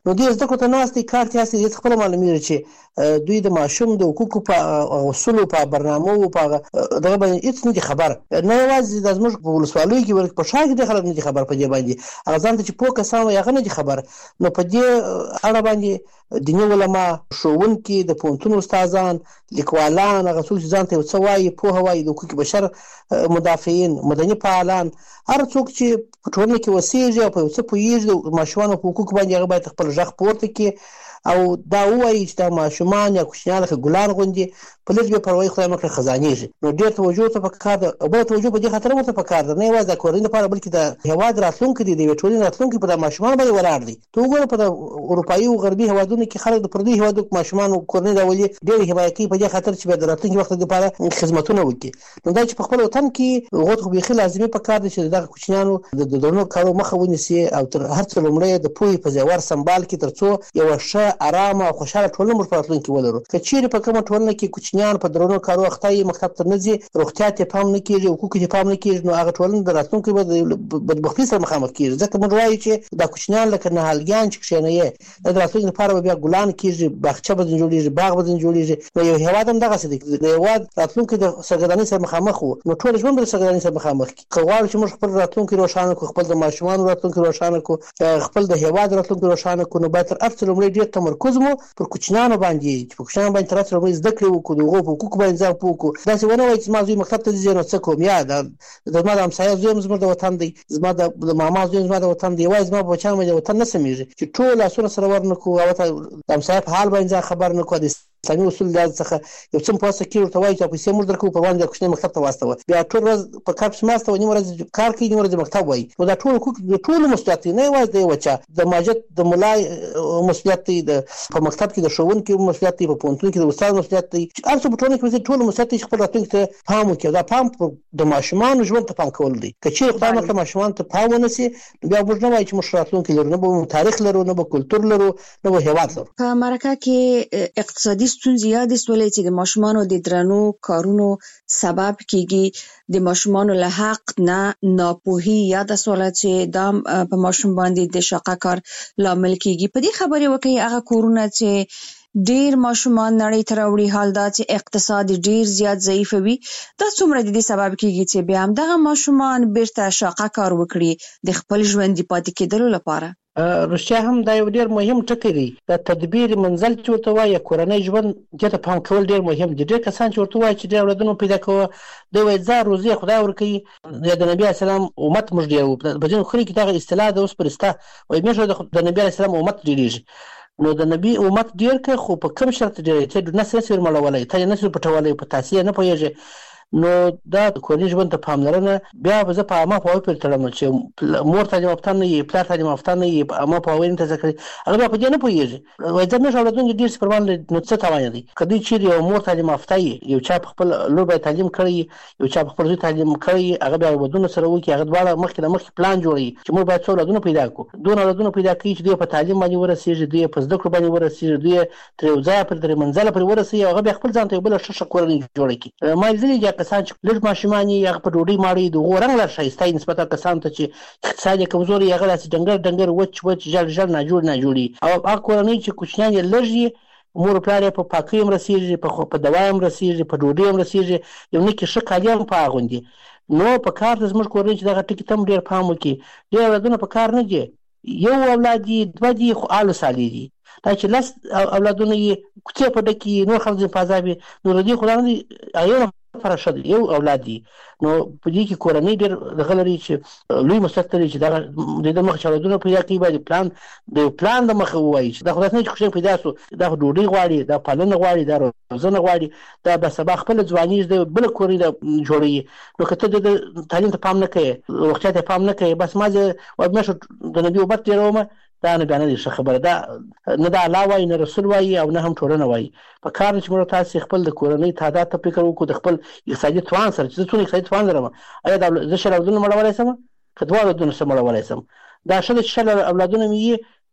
نو دوی زده کړو ته ناست دي کار ته هستي خپل معلومیږي چې دوی د ماشوم د حقوقو په اصولو په برنامو په دغه باندې هیڅ نه دي خبر نه یوازې د زموږ په ولسوالۍ کې ورک په شاګرد د خلک نه دي خبر په دې باندې هغه ځان ته چې پوه کسان وي هغه نه دي خبر نو په دې اړه باندې دیني علما ښوونکي د پوهنتون استادان لیکوالان هغه څوک چې ځان ته څه وایي پوهه وایي د حقوق بشر مدافعین مدني فعالان هر څوک چې په ټولنه کې اوسېږي او په څه پوهېږي د ماشومانو په حقوقو باندې هغه باید خپل غږ پورته کړي او دا وایي چې دا ماشومان یا کوچنیان لکه ګلان غوندې په لږ بې پروایي خدای مکړه خزانېږي نو ډېر توجه ورته پکار ده او بله توجه په دې خاطر ورته پکار ده نه یوازې د کورنۍ لپاره بلکې د هېواد راتلونکی دی د یوې ټولنې راتلونکی په دغه ماشومانو باندې ولاړ دی ته وګوره په د اروپایي او غربي هېوادونو کې خلک د پردیو هېوادو ماشومانو کورنۍ راولي ډېرې حمایه کوي په دې خاطر چې بیا د راتلونکي وخت لپاره خدمتونه وکړي نو دا چې په خپل وطن کې هغو ته خو بیخي لازمي پکار دی چې دغه کوچنیانو د درنو کارو مخه ونیسي او تر هر څه لومړی د پوهې په ژور سمبال کې تر څو یوه ښه ارامه او خوشحاله ټولنه موږ په راتلونکي ولرو که چیرې په کومه ټولنه کې کوچنیان په درنو کارو اخته وي مکتب ته نه ځي روغتیا ته پام نه کېږي حقوقو ته پام نه کېږي نو هغه ټولنه د راتلونکي به د بدبختۍ سره مخامخ کېږي ځکه موږ وایو چې دا کوچنیان لکه نهالګیان چې کښېنوي دا د راتلونکي لپاره به بیا ګلان کېږي باغچه به ځینې جوړېږي باغ به ځینې جوړېږي نو یو هېواد هم دغسې دی د هېواد راتلونکی د سرګردانۍ سره مخامخ و نو ټول ژوند به د سرګردانۍ سره مخامخ کړي که غواړو چې موږ خپل راتلونکی روښانه کړو خپل د ماشومانو راتلونکی روښانه کړو خپل د هېواد راتلونکی روښانه کړو نو باید تر هر څه لومړی ډېر تمرکز مو پر کوچنیانو باندې چې په کوچنیانو باندې تر هر څه لومړی زده کړې وکړو د هغو په حقوقو باندې ځان پوه کړو داسې ونه وایي چې زما زوی مکتب ته ځي نو څه کوم یا زما د همسایه زوی هم زموږ د وطن دی زما د ماما زوی هم زما د وطن دی یوازې زما په بچیانو باندې د وطن نه سمېږي چې ټول لاسونه سره ور نه کړو هغه ته د همسایه په حال باندې ځان خبر نه کړو اسلامي اصول له څخه یو څه په واسطه کې ورته وایي چې پیسې موږ درکو په باندې کوچنی مکتب ته واستوه بیا ټول ورځ په کار پسې ناسته وي نیمه ورځ کار کوي نیمه ورځ مکتب وایي نو دا ټول حقوق د ټولو مسؤلیت دی نه یوازې د یوه چا د ماجد د ملا مسؤلیت دی د په مکتب کې د ښوونکي مسؤلیت دی په پوهنتون کې د استاد مسؤلیت دی هر څه په ټولنه کې ټول مسؤلیت دی چې خپل راتلونکي ته پام وکړي دا پام د ماشومانو ژوند ته پام کول دی که چیرې خدای مکړه ماشومانو ته پام ونه سي بیا موږ نه وایو چې موږ راتلونکی لرو نه به تاریخ لرو نه به کلتور لرو نه به هېواد لرو په مرکه کې اقتصادي ستونزې یادې سولې چې د ماشومانو د درنو کارونو سبب کیږي د ماشومانو له حق نه ناپوهي یاد سوله چې دا په ماشوم باندې د شاقه کار لامل کیږي په دې خبرې وکړي هغه کورونه چې ډیر ماشومان نړۍ ته راوړي حال دا چې اقتصاد ډیر زیات ضعیف وي دا څومره د دې سبب کیږي چې بیا هم دغه ماشومان بیرته شاقه کار وکړي د خپل ژوند پاتې کېدلو لپاره رښتیا هم دا یو ډېر مهم ټکی دی د تدبیر منزل چې ورته وایي کورنۍ ژوند دې ته پام کول ډېر مهم دي ډېر کسان چې ورته وایي چې ډېر اولادونه پیدا کوه دوی وایي ځان روزي خدای ورکوي د نبي علیه السلام امت موږ ډېر وو په ځینو خلکو کې دغه اصطلاح ده اوس پرسته وایي موږ د نبي علیه السلام امت ډېرېږي نو د نبي امت ډېر که خو په کوم شرط ډېر ته نسل نسل مړولی ته یې نسل پټولی په تاسې نه پوهېږي نو دا د کورنۍ ژوند ته پاملرنه بیا به زه په عامه پوهاوي پورې تړم چې مور تعلیم یافته نه وي پلار تعلیم یافته نه وي په عامه پوهاوي نه ترسره کړي هغه بیا په دې نه پوهېږي وایي زه مېږ اولادونه ډېر څه پروا نه لري نو څه تاوان دی که دوی چیرې یو مور تعلیم یافته وي یو چا په خپل لور باید تعلیم کړی یو چا په خپل زوی تعلیم کړی هغه بیا اولادونه سره وکړي هغه دواړه مخکې له مخکې پلان جوړوي چې موږ باید څو اولادونه پیدا کړو دونه اولادونه پیدا کړي چې دوی په تعلیم باندې ورسېږي دوی په زده کړو باندې ورسېږي دوی تر یو ځایه پورې تر منزله پورې ورسوي او هغه بیا خپل ځان ته یو بله ښه ښه کورنۍ جوړه کړي ما لیدلي دي کسان چې لږ ماشومان یې هغه په ډوډۍ ماړوي د هغو رنګ لا ښایسته نسبت هغه کسانو ته چې اقتصاد یې کمزوری هغه داسې ډنګر ډنګر وچ وچ ژړ ژړ ناجوړ ناجوړي او هغه کورنۍ چې کوچنیان یې لږ وي مور پلار یې په پاکۍ هم رسېږي په دوا هم رسېږي په ډوډۍ هم رسېږي یو نکي ښه کالي هم په اغوندي نو په کار د زموږ کورنۍ چې دغه ټکي ته هم ډېر پام وکړي ډېر اولادونه په کار نه دي یو اولاد دي دوه دي خو آل صالح دي دا چې لس اولادونه یې کوڅې په ډکې نور خلک ځینې په عذاب وي نو د دې خو دا نه دي یو لپاره ښه دی یو اولاد دی نو په دې کې کورنۍ ډېر دغه لري چې لوی مسؤلیت لري چې دغه د دې مخکې چې اولادونه پیدا کړي باید پلان د پلان د مخه ووایي چې دا خو داسې نه چې کوچنی پیدا سو دا خو ډوډۍ غواړي دا پالنه غواړي دا روزنه غواړي دا به سبا خپله ځواني د بله کورنۍ جوړوي نو که ته د تعلیم ته پام نه کوې روغتیا ته پام نه کوې بس ما زه وایم نشو د نبي امت ډېرومه دا نه بیا نه دي ښه خبره دا نه دا الله وایي نه رسول وایي او نه هم ټولنه وایي په کار ده چې موږ تاسې خپل د کورنۍ تعداد ته فکر وکړو د خپل اقتصادي توان سره چې زه څومره اقتصادي توان لرم ایا دا زه شل اولادونه مړولی شم که دوه اولادونه څه مړولی شم دا ښه ده چې شل اولادونه مې وي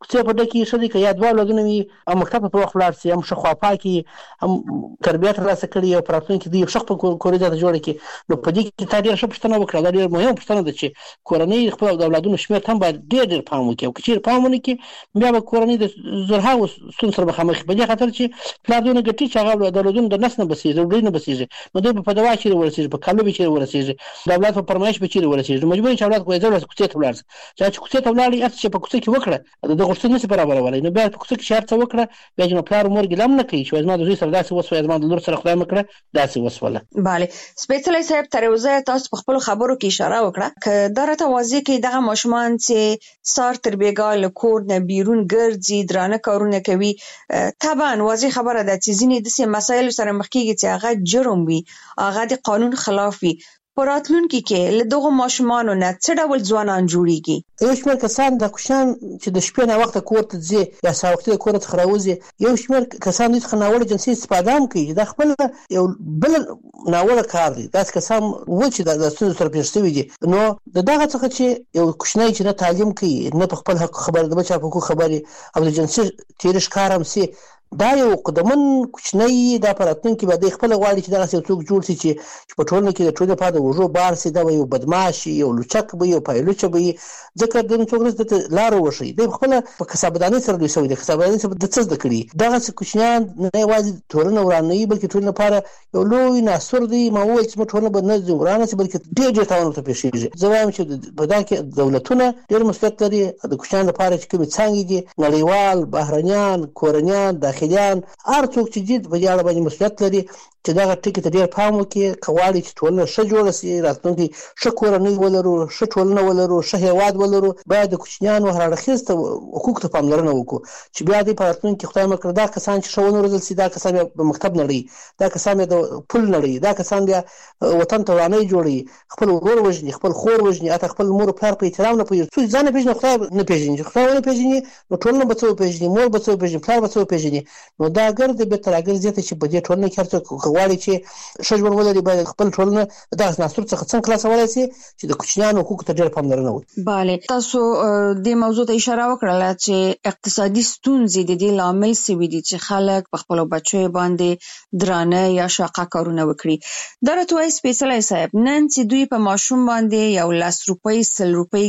کوڅې په ډکه شدي که یا دوه اولادونه وي او مکتب په وخت ولاړ شي هم ښه خواپاکي هم تربیه ترلاسه کړي او په راتلونکي کې د ښه خپل کورنۍ ته جوړه کړي. نو په دې کې تا ډېره ښه پوښتنه وکړه. دا ډېره مهمه پوښتنه ده چې کورنۍ خپل د اولادونو شمېر ته هم باید ډېر ډېر پام وکړي او که چېرې پام ونه کړي بیا به کورنۍ د زرهاوو ستونزو سره مخامخ وي په دې خاطر چې پلار دونه ګټي چې هغه د اولادونو د نس نه بسېږي د ډوډۍ نه بسېږي نو دوی به په دوا چېرې ورسېږي په کالو به چېرې ورسېږي د اولاد په فرمایش به چېرې ورسېږي. نو مجبور چې اولاد کوی ځوړ کوڅې ته ولاړ شي چې کوڅې ته ولاړ هر څه په کوڅې کې وکړه د غوښتنې نشي برابرولای نو بیا په کوڅې کې هر څه وکړه بیا چې پلار مور ګلم نه کوي چې زما د زوی سره داسې وسوه زما د لور سره خدای مکړه داسې وسوله. bale سپېڅلې صاحب تر اوسه تاسو په خپل خبرو کې اشاره وکړه ک دا راته واضح کې دغه ماشومان چې سار تر بیګا له کور نه بیرون ګرځي درانه کارونه کوي طبعا واضح خبره ده چې ځینې د سه مسایل سره مخ کېږي چې هغه جرم وي هغه د قانون خلاف وي. پراتلونکي کې له دغه ماشومانو نه څه ډول ځوانان جوړيږي؟ یو شمېر کسان د کوشان چې د شپې نه وخت کور ته ځي یا ساوختي د کور څخه راوځي یو شمېر کسان د خناوړ جنسي استفاده هم کوي د خپل یو بل ناوړه کار دی. دا کسان و چې د ستونزو سره پیښ شوي دي نو د دغه څخه چې یو کوشنی چې نه تعلیم کوي نه په خپل حق خبر د بچا په حقوق خبري او د جنسي تیرش کار هم سي دا یو قدمن کوچنی دا پراتون کې به د خپل غواړي چې دا څوک جوړ شي چې په ټولنه کې د ټولو په د وژو بار سي دا یو بدمعاش یو لوچک به یو پایلوچ به ځکه د څوک رسته لار وشي د خپل په کسبداني سره دوی سوي د کسبداني سره د څه د کړی دغه کوچنیان نه وایي ټولنه ورانه بلکې ټولنه لپاره یو لوی ناسور دی ما وایي چې ټولنه به نه ورانه سي بلکې ډېر ډېر تاوان ته پیښیږي. زه وایم چې په دا کې دولتونه ډېر مسؤلیت لري د کوچنیانو لپاره چې کوم څنګه دي نړیوال بهرنیان کورنیان داخليان هر څوک چې دې په اړه باندې مسؤلیت لري چې دا ټکی ته ډېر پام وکړي کواړي چې ټولنه ښه جوړه سي راتلونکي ښه کورنۍ ولرو ښه ټولنه ولرو ښه هیواد ولرو باید د کوچنیانو هر اړخیز ته حقوق ته پاملرنه وکړو چې بیا دې په راتلونکي خدای مکړه دا کسان چې ښوونه روزل سي دا کسان په مکتب نړۍ دا کسان د پل نړۍ دا کسان بیا وطن ته ورانه جوړي خپل ورور وژني خپل خور وژني اته خپل مور پلار په احترام نه پوهیږي څو ځان پیژني خدای نه پیژني خدای نه پیژني نو ټولنه به څه پیژني مور به څه پیژني پلار به څه پیژني نو دا ګرځي به تر اگر زیاته چې په دې ټولنه کې هرڅه غواړي چې شجور ولري باید خپل ټولنه د ناصر څخه څنګه خلاصولای شي چې د کوچنیانو حقوق ته ډېر پاملرنه وکړي. bale تاسو د موضوع ته اشاره وکړه چې اقتصادي ستونزې د دې لامل سوي دي چې خلک په خپل بچو باندې درانه یا شاقه کارونه وکړي. دا راته وایي سپېڅلې صاحب نن چې دوی په ماشوم باندې یو لاس روپۍ سل روپۍ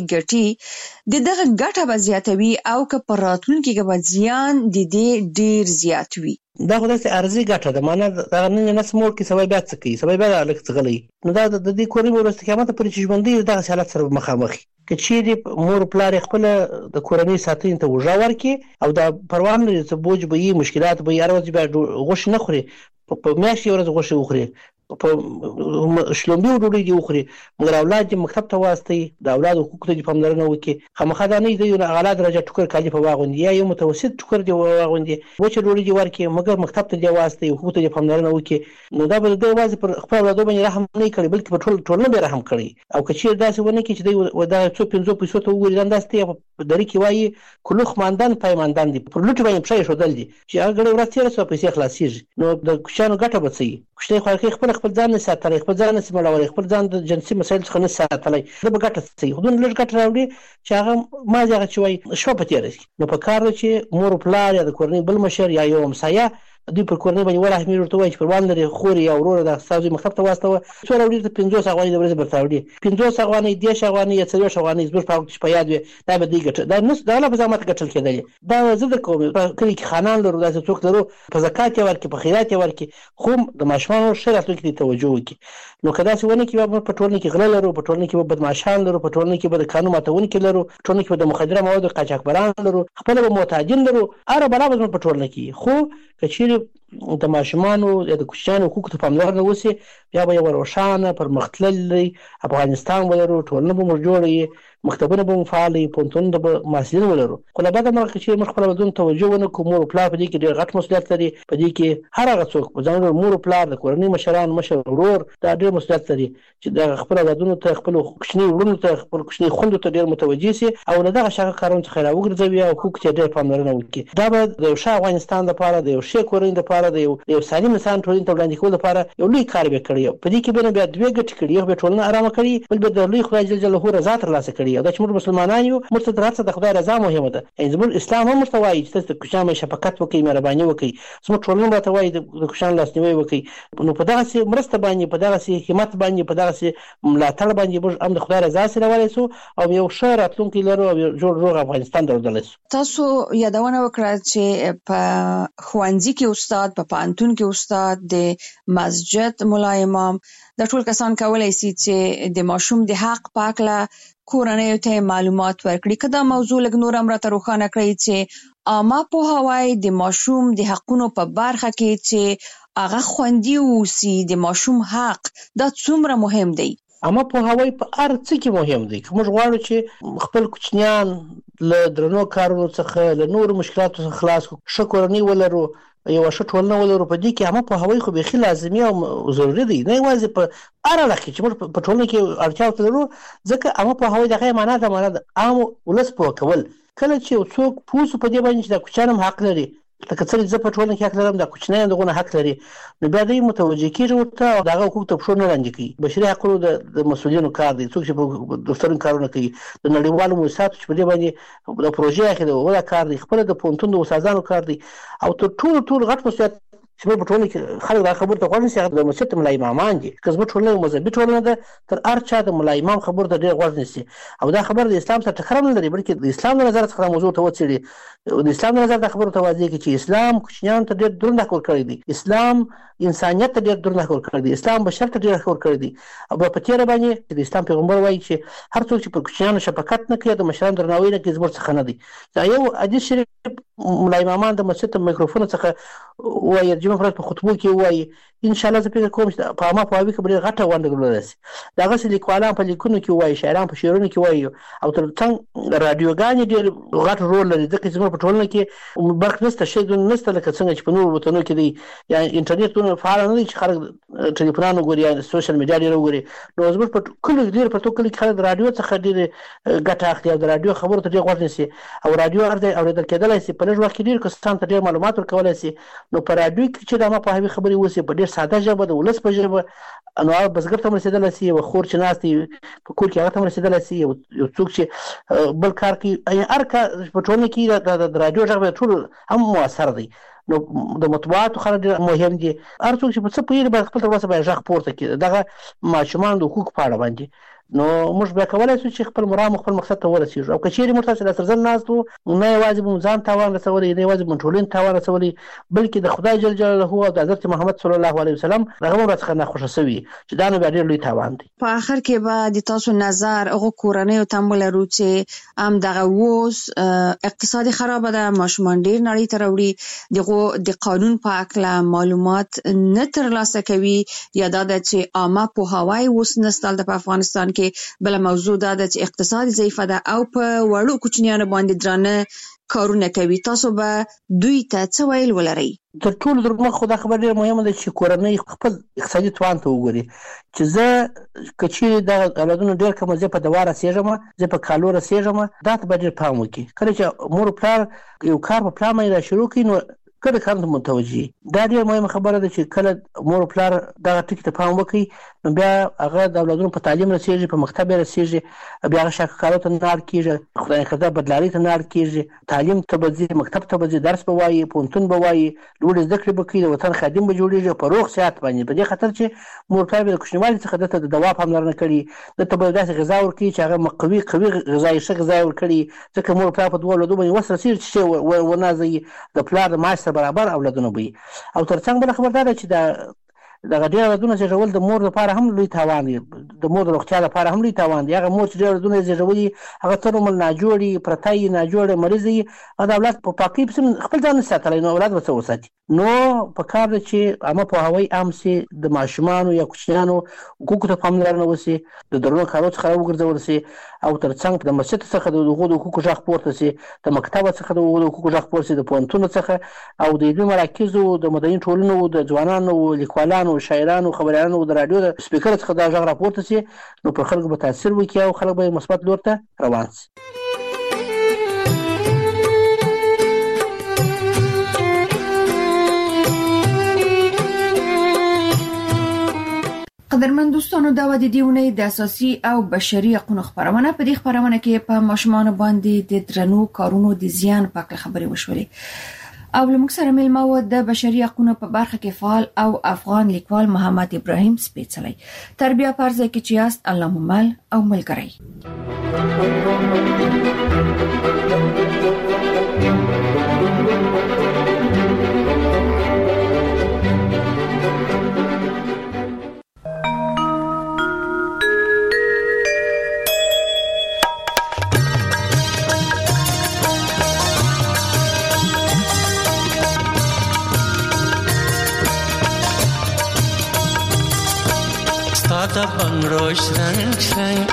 ګټي د دغه ګټه به زیاتوي او که پر راتلونکي کې به زیان د دې ډېر زیات وي. دا خو داسې ارزي ګټه ده معنا دا نن نه سمور کې سبا بیا څه کوي سبا بیا الک څه غلي نو دا د دې کورنۍ ورسته قیامت پر چې ژوندۍ دغه حالت سره مخامخ که چیرې مور پلار خپل د کورنۍ ساتنې ته وژا ورکي او دا پروا نه لري چې بوج به یې مشکلات به یې اروځي به غوښ نه خوري په میاشت یو ورځ غوښ وخوري په شلومبي وډوډۍ دی وخوري مګر اولاد دې مکتب ته واستي د اولاد حقوق ته پاملرنه وکړي خامخا دا نه دی یو اعلی درجه ټوکر کالي په واغوندي یا یو متوسط ټوکر دی واغوندي وچه وډوډۍ دی ورکي مګر مکتب ته دی واستي حقوق ته پاملرنه وکړي نو دا به د واځي پر خپل اولاد باندې رحم نه کوي بلکې په ټول ټولنه به رحم کوي او که چیرې داسې ونه کړي چې دی دا څو پنځو پیسو ته وګوري دا داسته په درې کې وایي کلوخ ماندان پایماندان دي پر لوټ باندې پښې شودل دي چې هغه ورځ تیر سو پیسې خلاصيږي نو د کوچانو ګټه بچي کوچنی خو خپل خپل ځان نه ساتي خپل ځان نه سمولای خپل ځان د جنسي مسایل څخه نه ساتلای دا به ګټه سي خودن لږ ګټه راوړي چې هغه ما ځای چې وای شو په تیر نو په کار چې مور پلار یا د کورنۍ بل مشر یا یو همسایه دوی پر کورنۍ باندې ولا اهمیت ورته وایي چې پروان لري خوري یا ورور د استاد مکتب ته واسطه څو راوړي ته پنځوس افغانۍ د ورځې برته راوړي پنځوس افغانۍ دیش افغانۍ یا څلور افغانۍ زبر په وخت په یاد وي دا به دی ګټه دا نو دا له زحمت ګټل کېدل دا زه د کوم کلی کې خانان لرو داسې څوک لرو په زکات ورکې په خیرات ورکې خو د ماشومانو شرعت کې توجه وکړي نو کدا څه ونه کې په ټولنه کې غلا لرو په ټولنه کې بدمعشان لرو په ټولنه کې د قانون ماتون کې لرو ټولنه کې د مخدره مواد قاچاقبران لرو خپل به معتادین لرو اره بلا به په ټولنه کې خو کچیر د ماشومانو د کوچنیانو حقوق ته پاملرنه وسی بیا به یو روښانه پر مختللي افغانستان ولرو ټولنه به موږ جوړي مکتبونه به فعالي پونتون د ماسلین ولرو خو لا بعد ما چې موږ خپل بدون توجه ونه کوم مور پلار په دې کې ډېر غټ مسؤلیت لري په دې کې هر هغه څوک په ځان مور پلار د کورنۍ مشران مشر ورور دا ډېر مسؤلیت لري چې د خپل اولادونو ته خپل کوچنی ورونو ته خپل کوچنی خوندو ته ډېر متوجي سي او له دغه شغه کارون څخه راوګرځوي او حقوق ته ډېر پاملرنه وکړي دا به د یو ښه افغانستان لپاره د یو ښه کورنۍ لپاره د یو یو سالم انسان ټولنې ته وړاندې کول لپاره یو لوی کار به کړی په دې کې به بیا دوه ګټې کړي یو به ټولنه آرامه کړي بل به د لوی خدای جل جلاله رضا ترلاسه کړي کوي. دا چې موږ مسلمانان یو موږ ته درڅ د خدای رضا مهمه ده. یعنی زموږ اسلام هم مستوي چې تاسو کوشان شفقت وکړئ، مهرباني وکړئ. زموږ ټولنه راته وایي د کوشان لاسنیوي وکړئ. نو په دغه سي مرسته باندې، په دغه سي همت باندې، په دغه سي ملاتړ باندې موږ هم د خدای رضا سره ولای سو او یو ښه راتلونکی لرو او جوړ روغ افغانستان درلودلی سو. تاسو یادونه وکړه چې په ښوونځي کې استاد، په پوهنتون کې استاد، د مسجد ملا امام، د ټول کسان کولای شي چې د ماشوم د حق په اړه کورنۍ ته معلومات ورکړي. کدا موضوع لګ نور امر ته روښانه کړی چې عامه پوهاوی د ماشوم د حقونو په برخه کې چې هغه خوندي اوسي، د ماشوم حق دا څومره مهم دی. عامه پوهاوی په هر څه کې مهم دی. کوم غواړو چې خپل کوچنیان له درنو کارونو څخه، له نور مشکلاتو څخه خلاص کړو، ښه کورنۍ ولرو، یو ښه ټولنه ولرو. په دې کې عامه پوهاوی خو بېخي لازمي او ضروري دی. نه یوازې په هر اړخ کې چې موږ په ټولنه کې اړتیا ورته لرو، ځکه عامه پوهاوی دغه معنا ده معنا ده عام ولس پوه کول. کله چې یو څوک پوه سو په دې باندې چې دا کوچنی هم حق لري، لکه څنګه زه په ټولنه کې حق لرم، دا کوچنی هم دغه حق لري، نو بیا دوی متوجه کېږي ورته او دغه حقوق ته پښو نه لاندې کوي. بشري حقوقو د مسؤلینو کار دی، څوک چې په دفترونو کارونه کوي، د نړیوالو مؤسساتو چې په دې باندې د پروژې اخلي ولا کار دی، خپل د پوهنتون د استادانو کار دی، او تر ټولو ټول غټ مسؤلیت چې په ټولنه کې خلک دا خبر ته غوږ نیسي هغه د مسجد ملا امامان دي. که زموږ ټولنه مذهبي ټولنه ده، تر هر چا د ملا امام خبر ته ډېر غوږ نیسي او دا خبر د اسلام سره ټکر نه لري، بلکې د اسلام د نظر څخه موضوع ته وڅېړي، د اسلام د نظر د خبرو ته واضح کړي چې اسلام کوچنیانو ته ډېر دروند حق ورکړی دی، اسلام انسانیت ته ډېر دروند حق ورکړی دی، اسلام بشر ته ډېر حق ورکړی دی. او په تېره باندې د اسلام پیغمبر وایي چې هر څوک چې پر کوچنیانو شفقت نه کوي، د مشرانو درناوی نه کوي، زموږ څخه نه دی. دا یو حدیث شریف ملا امامان د مسجد د میکروفون څخه وایي، جمعه فرض په خطبو کې وایي. ان شاء الله زه فکر کوم چې په عامه پوهاوي کې به ډېره غټه ونډه درلودلی شي. دغسې لیکوالان په لیکونو کې وایي، شاعران په شعرونو کې وایي، او تر څنګ راډیوګانې ډېر غټ رول لري، ځکه چې زموږ په ټولنه کې برق نشته، شی نشته لکه څنګه چې په نورو وطنونو کې دی، یا انټرنیټ دونه فعال نه دی چې خلک ټلیفونان وګوري یا سوشل میډیا ډېر وګوري. نو زموږ په کلیو ډېر په کلیو کې خلک د راډیو څخه ډېر ګټه اخلي او د راډیو خبرو ته ډېر غوږ نیسي، او راډیو اورېدل کېدلی شي، په لږ وخت کې ډېر کسانو ته ډېر معلومات ورکولی شي. نو په راډیو کې چې د عامه پوهاوي خبرې وشي په ډېر ساده ژبه، د ولس په ژبه، نو هغه بزګر ته هم رسېدلی شي، یو خور چې ناست دی په کور کې هغه ته هم رسېدلی شي، یو څوک چې بل کار کوي، هر کار په ټولنه کې د راډیو غږ ټول هم مؤثر دی. نو د مطبوعاتو خلک ډېر مهم دي. هر څوک چې په څه پوهېږي باید خپل تر اوسه باید غږ پورته کړي دغه ماشومان د حقوقو په اړه باندې. نو موږ بیا کولی شو چې خپل مرام خپل مقصد ته ورسېږو. او که چېرې موږ تاسو د سرزن ناست وو، نه یوازې به مو ځان تاوان رسولی، نه یوازې به مو ټولنې تاوان رسولی، بلکې د خدای جل جلاله او د حضرت محمد صلی الله علیه وسلم هغه هم راڅخه ناخوښه شوي چې دا نو بیا ډېر لوی تاوان دی. په آخر کې به د تاسو نظر هغو کورنیو ته هم ولرو چې هم دغه اوس اقتصادي خرابه ده، ماشومان ډېر نړۍ ته راوړي، دغو د قانون په هکله معلومات نه ترلاسه کوي، یا دا ده چې عامه پوهاوی اوس نشته په افغانستان کې. بله موضوع دا ده چې اقتصاد ضعیفه ده او په وړو کوچنیانو باندې درانه کارونه کوي. تاسو به دوی ته څه ویل ولرئ؟ تر ټولو در مخ خو دا خبر ډېره مهمه ده چې کورنۍ خپل اقتصادي توان ته وګوري، چې زه که چېرې دغه اولادونه ډېر کمه، زه په دوا رسېږم، زه په کالو رسېږم، دا ته به ډېر پام وکړي. کله چې مور پلار یو کار په پلان باندې را شروع کړي، نو کله کار ته متوجه. دا ډېره مهمه خبره ده چې کله مور پلار دغه ټکي ته پام وکړي، نو بیا هغه د اولادونو په تعلیم رسېږي، په مکتب یې رسېږي، بیا هغه شاکرکارو ته نه اړ کېږي، خدای نکرده بدلارۍ ته نه اړ کېږي، تعلیم ته به ځي، مکتب ته به ځي، درس به وایي، پوهنتون به وایي، لوړې زده کړې به کوي، د وطن خادم به جوړېږي په روغ صحت باندې. په دې خاطر چې مور پلار به د کوچنیوالي څخه دته د دوا پاملرنه کړي، دته به داسې غذا ورکړي چې هغه قوي قوي غذایي ښه غذا ورکړي، ځکه مور پلار په دوه اولادو باندې وس رسېږي چې شی ونازوي، د پلار د معاش سره برابر اولادونه به وي. او تر څنګ بله خبر دا ده چې د دغه ډېر اولادونه زېږول د مور لپاره هم لوی تاوان دی، د مور د روغتیا لپاره هم لوی تاوان دی. هغه مور چې ډېر اولادونه یې زېږولي هغه تر عمر ناجوړي، پرته یې ناجوړه مریض وي، هغه د اولاد په پاکۍ پسې خپل ځان نه ساتلی، نو اولاد به څه وساتي؟ نو پکار ده چې عامه پوهاوی عام سي، د ماشومانو یا کوچنیانو حقوقو ته پاملرنه وسي، د درنو کارو څخه راوګرځول سي، او تر څنګ د مسجد څخه د هغو د حقوقو غږ پورته سي، د مکتبه څخه د هغو د حقوقو غږ پورته سي، د پوهنتونو څخه او د علمي مراکزو، د مدني ټولنو، د ځوانانو، لیکوالانو، شاعرانو، خبریالانو، د راډیو د سپیکر څخه دا غږ راپورته سي، نو پر خلکو به تاثیر وکړي او خلک به مثبت لور ته روان سي. قدرمن دوستانو دا و د دیونه د اساسي او بشري حقوقو خبرونه په دې خبرونه کې په ماشومان باندې د درنو کارونو د زیان په اړه خبرې وشولې او لمک سره ملما و د بشري حقوقو په برخه کې فعال او افغان لیکوال محمد ابراهیم سپیڅلی تربیه پرځه کې چیاست الله ممل او ملګری Stada bangro shrang shrang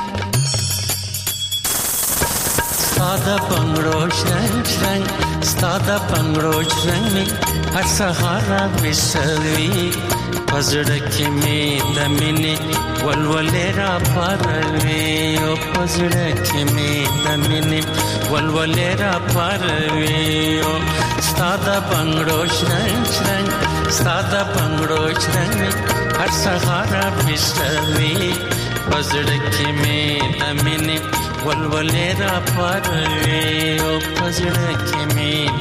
Stada bangro shrang shrang Stada bangro shrang mi har sahara visalvi Pazdak me damini walwalera parve o pazdak me damini walwalera parve o Stada bangro shrang shrang Stada bangro shrang mi har sahara visalvi pazdak me damini walwalera parve o pazdak me